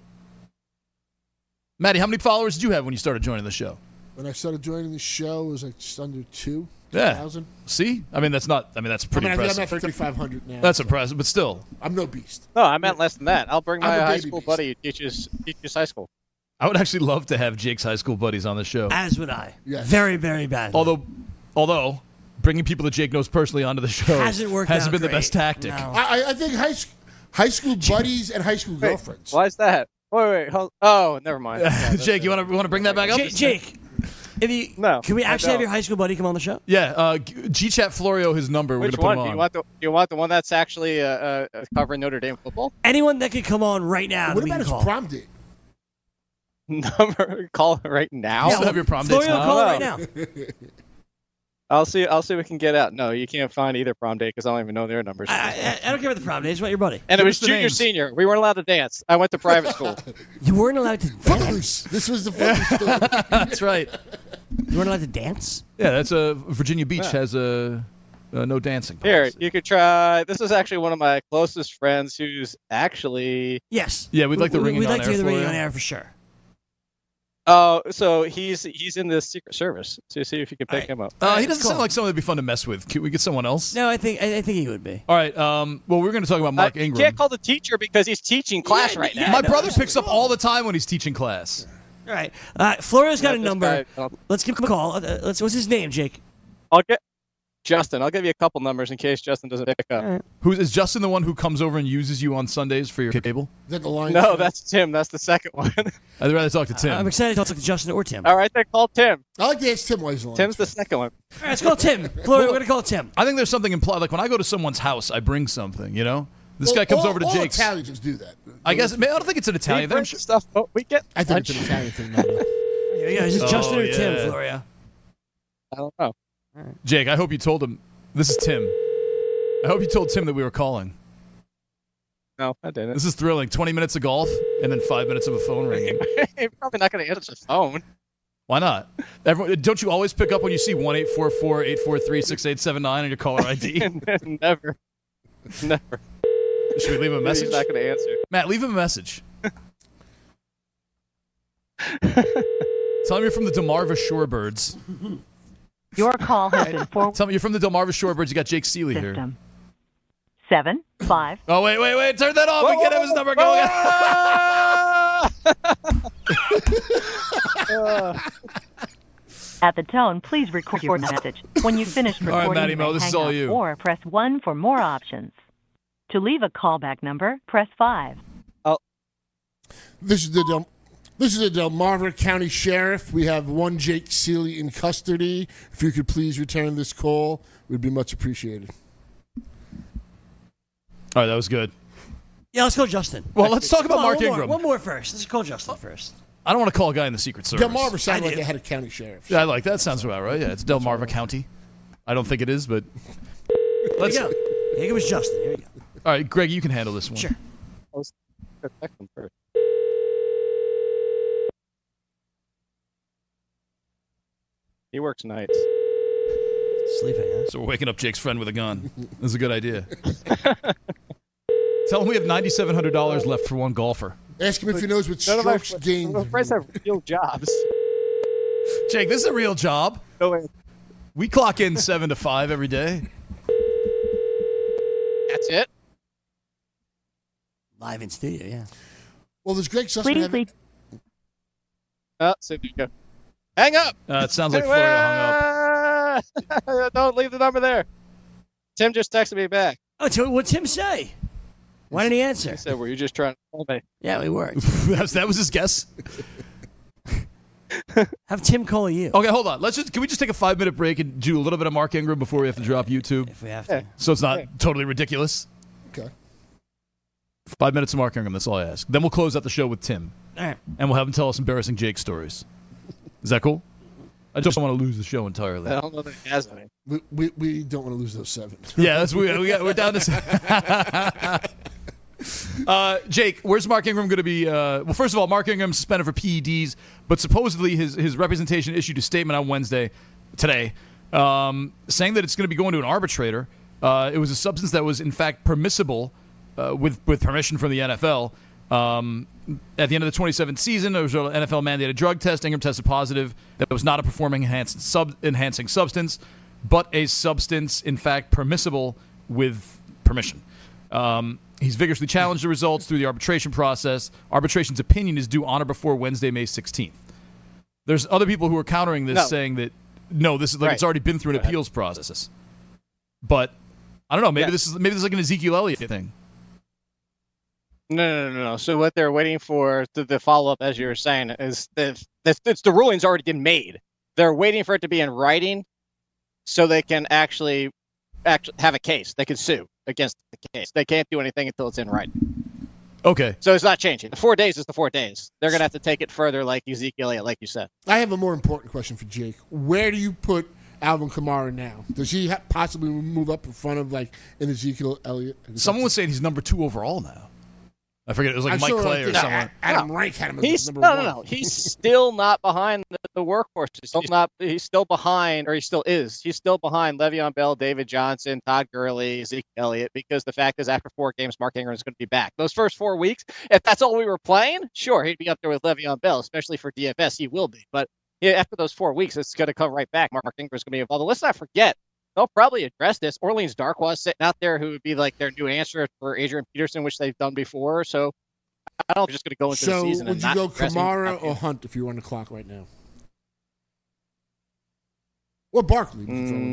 Maddie, how many followers did you have when you started joining the show? When I started joining the show, it was like just under 2,000. Yeah. See? I mean, that's pretty I think I'm impressive. at 3,500 now. That's impressive, but still. I'm no beast. No, I meant less than that. I'll bring I'm my a high baby school beast. buddy who teaches high school. I would actually love to have Jake's high school buddies on the show. As would I. Yes. Very, very bad. Although bringing people that Jake knows personally onto the show Hasn't worked hasn't out been the great. best tactic. No. I think high school buddies and high school Wait, girlfriends. why is that? Wait. Oh, never mind. Yeah, Jake, you want to bring that back up? Jake, if you No, can we I actually have don't. your high school buddy come on the show? Yeah, G-Chat Florio, his number. Which We're going one? to Do put him on. you want the one that's actually covering Notre Dame football? Anyone that could come on right now. What that we about can his call. prom date? Number, call it right now. You still have your prom dates Florio, now? call it No. right now. I'll see if we can get out. No, you can't find either prom date because I don't even know their numbers. I don't care about the prom day. It's about your buddy. And Give it was us the junior, names. senior. We weren't allowed to dance. I went to private school. You weren't allowed to dance. Footloose. This was the Footloose story. That's right. You weren't allowed to dance. Yeah, that's Virginia Beach has a no dancing Here, policy. you could try. This is actually one of my closest friends who's actually. Yes. Yeah, we'd like the ringing We'd on like to air hear the ringing for on you. air for sure. Oh, so he's in the Secret Service. So see if you can pick him up. He doesn't sound like someone that'd be fun to mess with. Can we get someone else? No, I think he would be. All right. Well, we're going to talk about Mark You Ingram. can't call the teacher because he's teaching class right now. My brother picks up all the time when he's teaching class. All right. Florio's got a This number. guy- Let's give him a call. What's his name, Jake? I'll get Justin. I'll give you a couple numbers in case Justin doesn't pick up. Is Justin the one who comes over and uses you on Sundays for your cable? Is that the line? No, that's Tim. That's the second one. I'd rather talk to Tim. I'm excited to talk to Justin or Tim. All right, then call Tim. I like to ask Tim why he's the line. Tim's the second one. All right, let's call Tim. Florio, we're going to call Tim. I think there's something implied. Like when I go to someone's house, I bring something. You know, this guy comes over to all Jake's. Italians do that. I guess. I don't think it's an He Italian. brings stuff. Oh, we get. I think it's an Italian thing. Not a- Yeah, is it Justin or Tim, yeah. Florio? I don't know. Jake, I hope you told him. This is Tim. I hope you told Tim that we were calling. No, I didn't. This is thrilling. 20 minutes of golf and then 5 minutes of a phone ringing. He's probably not going to answer the phone. Why not? Don't you always pick up when you see 1-844-843-6879 on your caller ID? Never. Should we leave him a message? He's not going to answer. Matt, leave him a message. Tell him you're from the Delmarva Shorebirds. Your call has been forwarded. Tell me you're from the Delmarva Shorebirds. You got Jake Seeley here. System. 7, 5. Oh, wait. Turn that off. We can't have his number going. At the tone, please record your message. When you finish recording, All right, Matty you Mo, may this is hang all up you. or press 1 for more options. To leave a callback number, press 5. This is the Delmarva County Sheriff. We have one Jake Seeley in custody. If you could please return this call, we'd be much appreciated. All right, that was good. Yeah, let's go, Justin. Well, let's talk about Mark Ingram. One more first. Let's call Justin first. I don't want to call a guy in the Secret Service. Delmarva sounded like they had a county sheriff. Yeah, I like that. Sounds about right. Yeah, it's Delmarva County. I don't think it is, but let's. Here it was Justin. Here you go. All right, Greg, you can handle this one. Sure. Let's protect them first. He works nights. Sleeping, huh? So we're waking up Jake's friend with a gun. That's a good idea. Tell him we have $9,700 left for one golfer. Ask him if he knows what strokes gained. My friends have real jobs. Jake, this is a real job. No way. We clock in 7 to 5 every day. That's it. Live in studio, yeah. Well, does Greg Sussman Please have leave. Oh, so there you go. Hang up. It sounds like Florida hung up. Don't leave the number there. Tim just texted me back. Oh, what's Tim say? Why didn't he answer? He said, "Were you just trying to call me?" Yeah, we were. that was his guess. Have Tim call you. Okay, hold on. Can we just take a 5-minute break and do a little bit of Mark Ingram before we have to drop YouTube? If we have to. So it's not totally ridiculous. Okay. 5 minutes of Mark Ingram, that's all I ask. Then we'll close out the show with Tim. All right. And we'll have him tell us embarrassing Jake stories. Is that cool? I just don't want to lose the show entirely. I don't know that he has any. We don't want to lose those 7. Yeah, we're down to... Jake, where's Mark Ingram going to be? Well, first of all, Mark Ingram suspended for PEDs, but supposedly his representation issued a statement on today, saying that it's going to be going to an arbitrator. It was a substance that was, in fact, permissible with permission from the NFL. At the end of the 2017 season, there was an NFL-mandated drug test. Ingram tested positive. That was not a performance-enhancing substance, but a substance, in fact, permissible with permission. He's vigorously challenged the results through the arbitration process. Arbitration's opinion is due on or before Wednesday, May 16th. There's other people who are countering this, saying that, no, this is like it's already been through an appeals process. But, I don't know, maybe this is like an Ezekiel Elliott thing. No. So what they're waiting for, the follow-up, as you were saying, is that the ruling's already been made. They're waiting for it to be in writing so they can actually have a case. They can sue against the case. They can't do anything until it's in writing. Okay. So it's not changing. The 4 days is the 4 days. They're going to have to take it further like Ezekiel Elliott, like you said. I have a more important question for Jake. Where do you put Alvin Kamara now? Does he possibly move up in front of like an Ezekiel Elliott? Someone was saying he's number 2 overall now. I forget. It was like Mike Clay or someone. Adam Reich had him as number 1. No. He's still not behind the workhorses. He's still behind, or he still is. He's still behind Le'Veon Bell, David Johnson, Todd Gurley, Ezekiel Elliott, because the fact is after 4 games, Mark Ingram is going to be back. Those first 4 weeks, if that's all we were playing, sure, he'd be up there with Le'Veon Bell, especially for DFS. He will be. But after those 4 weeks, it's going to come right back. Mark Ingram's going to be involved. Let's not forget, they'll probably address this. Orleans Darkwa sitting out there who would be like their new answer for Adrian Peterson, which they've done before. So I don't think they're just going to go into the season. So would you go Kamara or Hunt if you were on the clock right now? Or Barkley?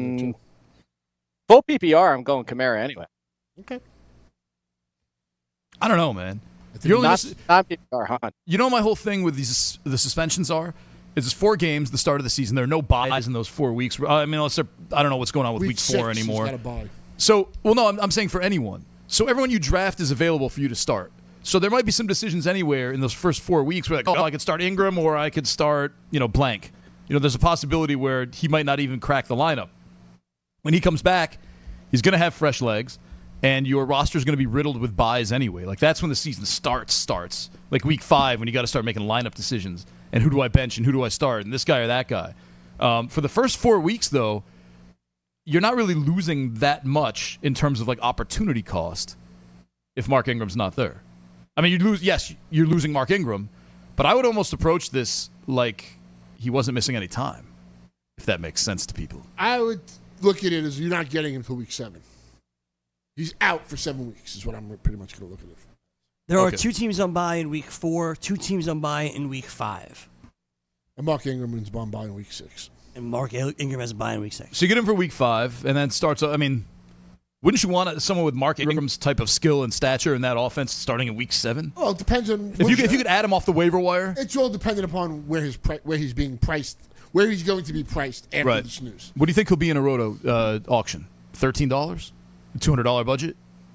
Full PPR, I'm going Kamara anyway. Okay. I don't know, man. Not PPR, Hunt. You know my whole thing with the suspensions is it's 4 games, the start of the season. There are no buys in those 4 weeks. I mean, I don't know what's going on with week 4 anymore. He's got a bye. So, well, no, I'm saying for anyone. So everyone you draft is available for you to start. So there might be some decisions anywhere in those first 4 weeks where, I could start Ingram or I could start, blank. There's a possibility where he might not even crack the lineup. When he comes back, he's going to have fresh legs, and your roster is going to be riddled with buys anyway. Like, that's when the season starts. Like week 5 when you got to start making lineup decisions. And who do I bench and who do I start? And this guy or that guy. For the first 4 weeks, though, you're not really losing that much in terms of, like, opportunity cost if Mark Ingram's not there. I mean, you're losing Mark Ingram, But I would almost approach this like he wasn't missing any time, if that makes sense to people. I would look at it as you're not getting him until week 7. He's out for 7 weeks is what I'm pretty much going to look at it. There are 2 teams on bye in week 4, 2 teams on bye in week 5. And Mark Ingram is on bye in week 6. And Mark Ingram has a bye in week 6. So you get him for week 5, and then starts. I mean, wouldn't you want someone with Mark Ingram's type of skill and stature in that offense starting in week 7? Well, it depends on if you could add him off the waiver wire. It's all dependent upon where he's being priced, where he's going to be priced after the snooze. What do you think he'll be in a roto auction? $13, $200 budget.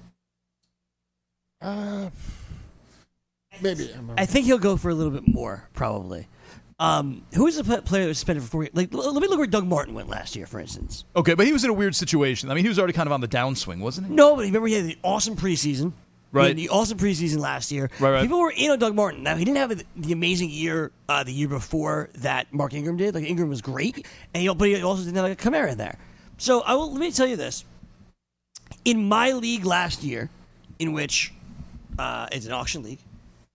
Maybe. I think he'll go for a little bit more, probably. Who is the player that was suspended for 4 years? Like, let me look where Doug Martin went last year, for instance. Okay, but he was in a weird situation. I mean, he was already kind of on the downswing, wasn't he? No, but remember he had the awesome preseason. Right. He had the awesome preseason last year. Right. People were in on Doug Martin. Now, he didn't have the amazing year the year before that Mark Ingram did. Like, Ingram was great, but he also didn't have like a Kamara in there. So, let me tell you this. In my league last year, in which it's an auction league,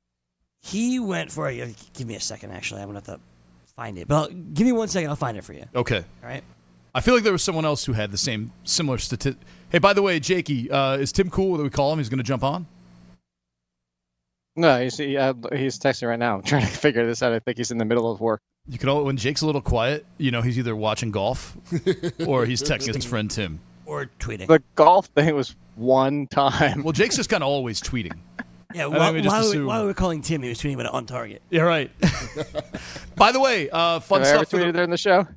he went for give me a second, actually. I'm going to have to find it. But give me 1 second. I'll find it for you. Okay. All right. I feel like there was someone else who had the similar statistic. Hey, by the way, Jakey, is Tim cool that we call him? He's going to jump on? No, he's texting right now. I'm trying to figure this out. I think he's in the middle of work. You can when Jake's a little quiet, he's either watching golf or he's texting his friend Tim. Or tweeting. The golf thing was one time. Well, Jake's just kind of always tweeting. Yeah, why were we calling Tim? He was tweeting about it on target. Yeah, right. By the way, fun Have I stuff. ever tweeted there in the show?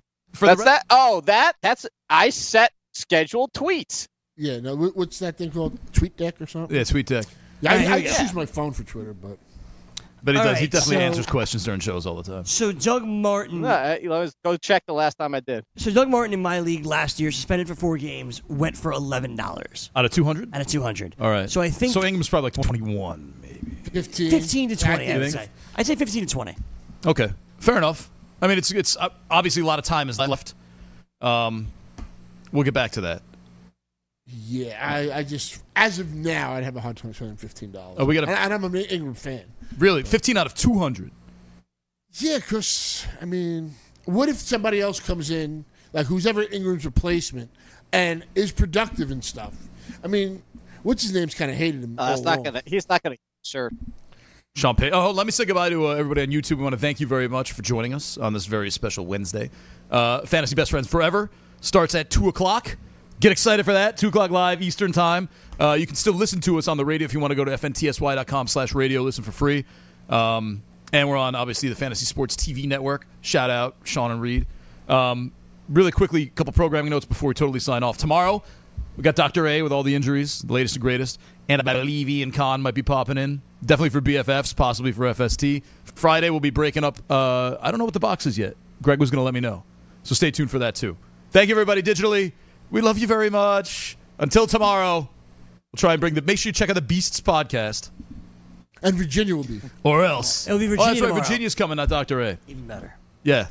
That's I set scheduled tweets. Yeah, no, what's that thing called? TweetDeck or something? Yeah, TweetDeck. Yeah, I just use my phone for Twitter, but he does. Right, he definitely answers questions during shows all the time. So Doug Martin. Let's go check the last time I did. So Doug Martin in my league last year, suspended for 4 games, went for $11 out of 200. Out of 200. All right. So I think Ingram's probably like 21, maybe 15 to 20. I'd say 15 to 20. Okay, fair enough. I mean, it's obviously a lot of time is left. We'll get back to that. Yeah, I just as of now I'd have a hard time spending $15. Oh, and I'm an Ingram fan. Really, 15 out of 200. Yeah, because I mean, what if somebody else comes in, like who's ever Ingram's replacement, and is productive and stuff? I mean, what's his name's kind of hated him. He's not gonna. Sure. Sean Payton. Oh, let me say goodbye to everybody on YouTube. We want to thank you very much for joining us on this very special Wednesday. Fantasy Best Friends Forever starts at 2 o'clock. Get excited for that. 2 o'clock live Eastern time. You can still listen to us on the radio if you want to go to fntsy.com/radio. Listen for free. And we're on, obviously, the Fantasy Sports TV network. Shout out, Sean and Reed. Really quickly, a couple programming notes before we totally sign off. Tomorrow, we got Dr. A with all the injuries, the latest and greatest. And about Levy and Khan might be popping in. Definitely for BFFs, possibly for FST. Friday, we'll be breaking up. I don't know what the box is yet. Greg was going to let me know. So stay tuned for that, too. Thank you, everybody, digitally. We love you very much. Until tomorrow, we'll try and make sure you check out the Beasts podcast. And Virginia will be. Or else. It'll be Virginia that's right. tomorrow. Virginia's coming, not Dr. A. Even better. Yeah.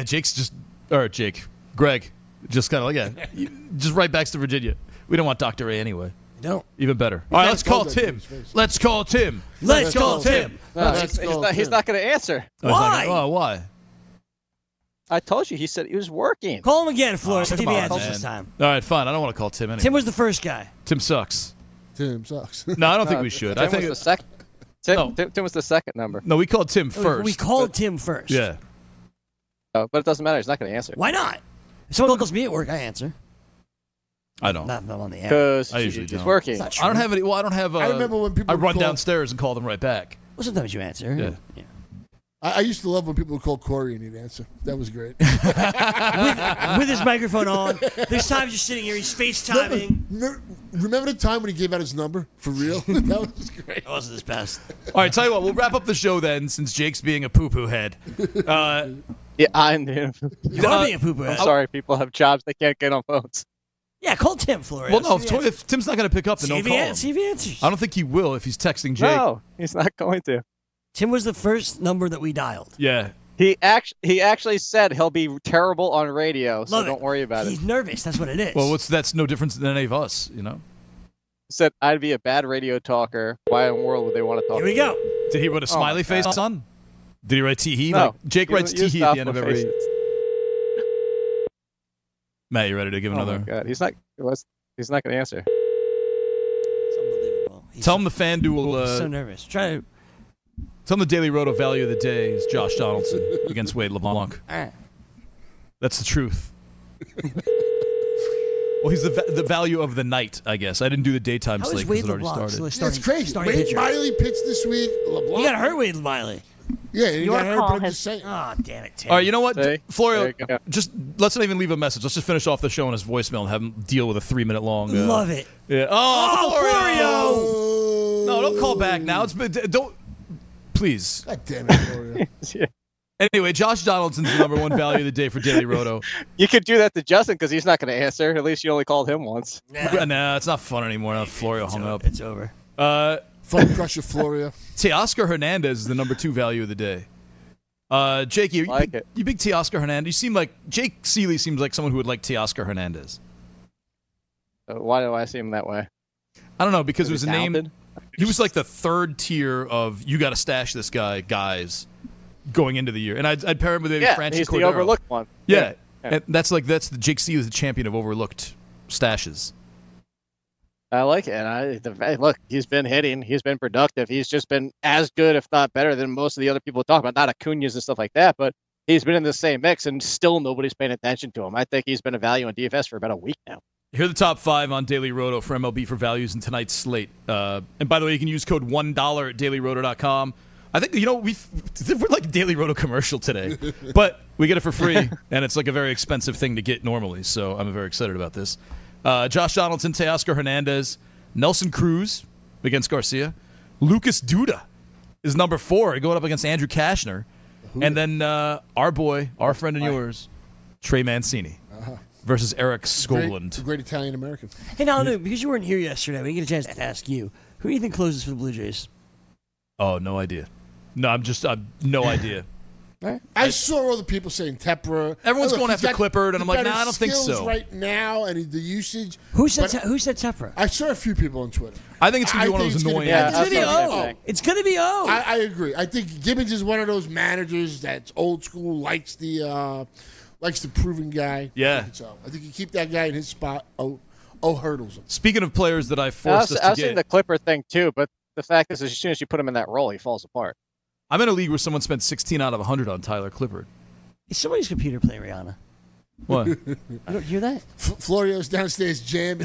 Greg. Just kind of just right back to Virginia. We don't want Dr. A anyway. No. Even better. All right, let's call Tim. Let's call Tim. Let's call Tim. He's not going to answer. Why? Why? I told you. He said he was working. Call him again, Flores. Come See if he on, answers man. this time. All right, fine. I don't want to call Tim anyway. Tim was the first guy. Tim sucks. Tim sucks. No, I don't think we should. Tim I think was the second. Tim was the second number. No, we called Tim first. We called Tim first. Yeah. But it doesn't matter. He's not going to answer. Why not? If someone calls me at work, I answer. I don't. Not on the air. Because I usually he's don't. working. I don't have any. Well, I don't have. I remember when people I run would call- downstairs and call them right back. Well, sometimes you answer. Yeah. I used to love when people would call Corey and he'd answer. That was great. with his microphone on. There's times you're sitting here, he's FaceTiming. Remember the time when he gave out his number? For real? That was great. That wasn't his best. All right, tell you what. We'll wrap up the show then, since Jake's being a poo-poo head. Yeah, I'm him. You are being a poo-poo I'm head. sorry, people have jobs they can't get on phones. Yeah, call Tim, Flores. Well, no. If Tim's not going to pick up, then don't call him. See if he answers. I don't think he will if he's texting Jake. No, he's not going to. Tim was the first number that we dialed. Yeah. He actually said he'll be terrible on radio, so Love don't worry about He's it. nervous. That's what it is. Well, that's no difference than any of us, you know? He said I'd be a bad radio talker. Why in the world would they want to talk? Here we go. Did he put a smiley face on? Did he write Teehee? No. Like, Jake writes Use Teehee at the end of optimal every. faces. Matt, you ready to give Oh another? my God, he's not going to answer. It's unbelievable. Tell him the FanDuel. He's so nervous. Try to. Tell him the Daily Roto value of the day is Josh Donaldson against Wade LeBlanc. That's the truth. Well, he's the value of the night, I guess. I didn't do the daytime How slate is because Wade it already LeBlanc started. still a It's crazy. starting Wade pitcher? Miley pitched this week. LeBlanc. You got hurt, Wade Miley. Yeah, he Your got hurt, call but I'm has- just saying. Oh, damn it, Tim. All right, you know what, See? There Florio? you go. Just let's not even leave a message. Let's just finish off the show on his voicemail and have him deal with a 3-minute long. Love it. Yeah. Oh, Florio! No, don't call back now. Don't. Please. God damn it, Florio. Anyway, Josh Donaldson's the number one value of the day for Daily Roto. You could do that to Justin because he's not going to answer. At least you only called him once. Nah, it's not fun anymore. Now Florio hung up. It's over. Fun crusher, Florio. Teoscar Hernandez is the number 2 value of the day. Jake, you big Teoscar Hernandez? You seem like Jake Seeley seems like someone who would like Teoscar Hernandez. Why do I see him that way? I don't know, because it was Is a he name. talented? He was like the third tier of you got to stash this guys going into the year, and I'd pair him with maybe Franchi he's Cordero. the overlooked one. Yeah. And that's the Jake Seeley is the champion of overlooked stashes. I like it. And look, he's been hitting. He's been productive. He's just been as good, if not better, than most of the other people talk about. Not Acuña's and stuff like that, but he's been in the same mix, and still nobody's paying attention to him. I think he's been a value in DFS for about a week now. Here are the top 5 on Daily Roto for MLB for values in tonight's slate. And by the way, you can use code $1 at dailyroto.com. I think, we're like a Daily Roto commercial today, but we get it for free, and it's like a very expensive thing to get normally, so I'm very excited about this. Josh Donaldson, Teoscar Hernandez, Nelson Cruz against Garcia, Lucas Duda is number 4, going up against Andrew Kashner, and then our boy, our friend and yours, Trey Mancini versus Eric Skoglund. The great Italian American. Hey, now, because you weren't here yesterday, we get a chance to ask you, who do you think closes for the Blue Jays? Oh, no idea. No, I've no idea. I saw all the people saying Tepra. Everyone's going he's after got Clippard, and I'm like, better nah, I don't think skills so. right now, and the usage. Who said but Tepra? I saw a few people on Twitter. I think it's going to be one of those annoying. It's going to be that's what I'm O. saying. It's going to be O. I agree. I think Gibbons is one of those managers that's old school, likes the proven guy. Yeah. So I think you keep that guy in his spot. Hurdles him. Speaking of players that I I've forced us to seen get, the Clipper thing too, but the fact is, as soon as you put him in that role, he falls apart. I'm in a league where someone spent 16 out of 100 on Tyler Clippard. Is somebody's computer playing Rihanna? What? You don't hear that? Florio's downstairs jamming.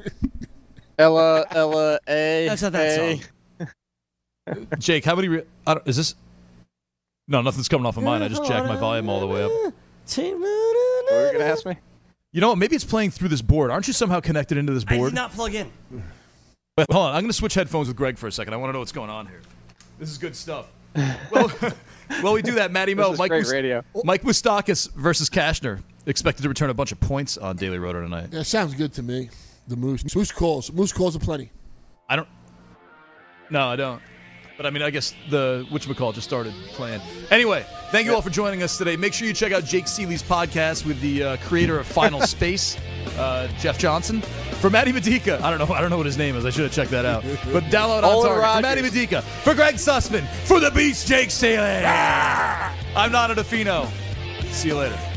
Ella, A. That's not that song. Jake, how many? Is this? No, nothing's coming off of mine. I just jacked my volume all the way up. What were you going to ask me? You know what? Maybe it's playing through this board. Aren't you somehow connected into this I board? did not plug in. Wait, hold on. I'm going to switch headphones with Greg for a second. I want to know what's going on here. This is good stuff. Well, we do that. Matty Mo, This is great radio. Mike Moustakas versus Kashner. Expected to return a bunch of points on Daily Roto tonight. That sounds good to me. The Moose calls. Moose calls are plenty. I don't. No, I don't. But I mean, I guess the whatchamacallit just started playing. Anyway, thank you all for joining us today. Make sure you check out Jake Seeley's podcast with the creator of Final Space, Jeff Johnson. For Matty Medica, I don't know what his name is. I should have checked that out. But download on target. For Matty Medica, for Greg Sussman, for the Beast Jake Seeley. I'm Nana DeFino. See you later.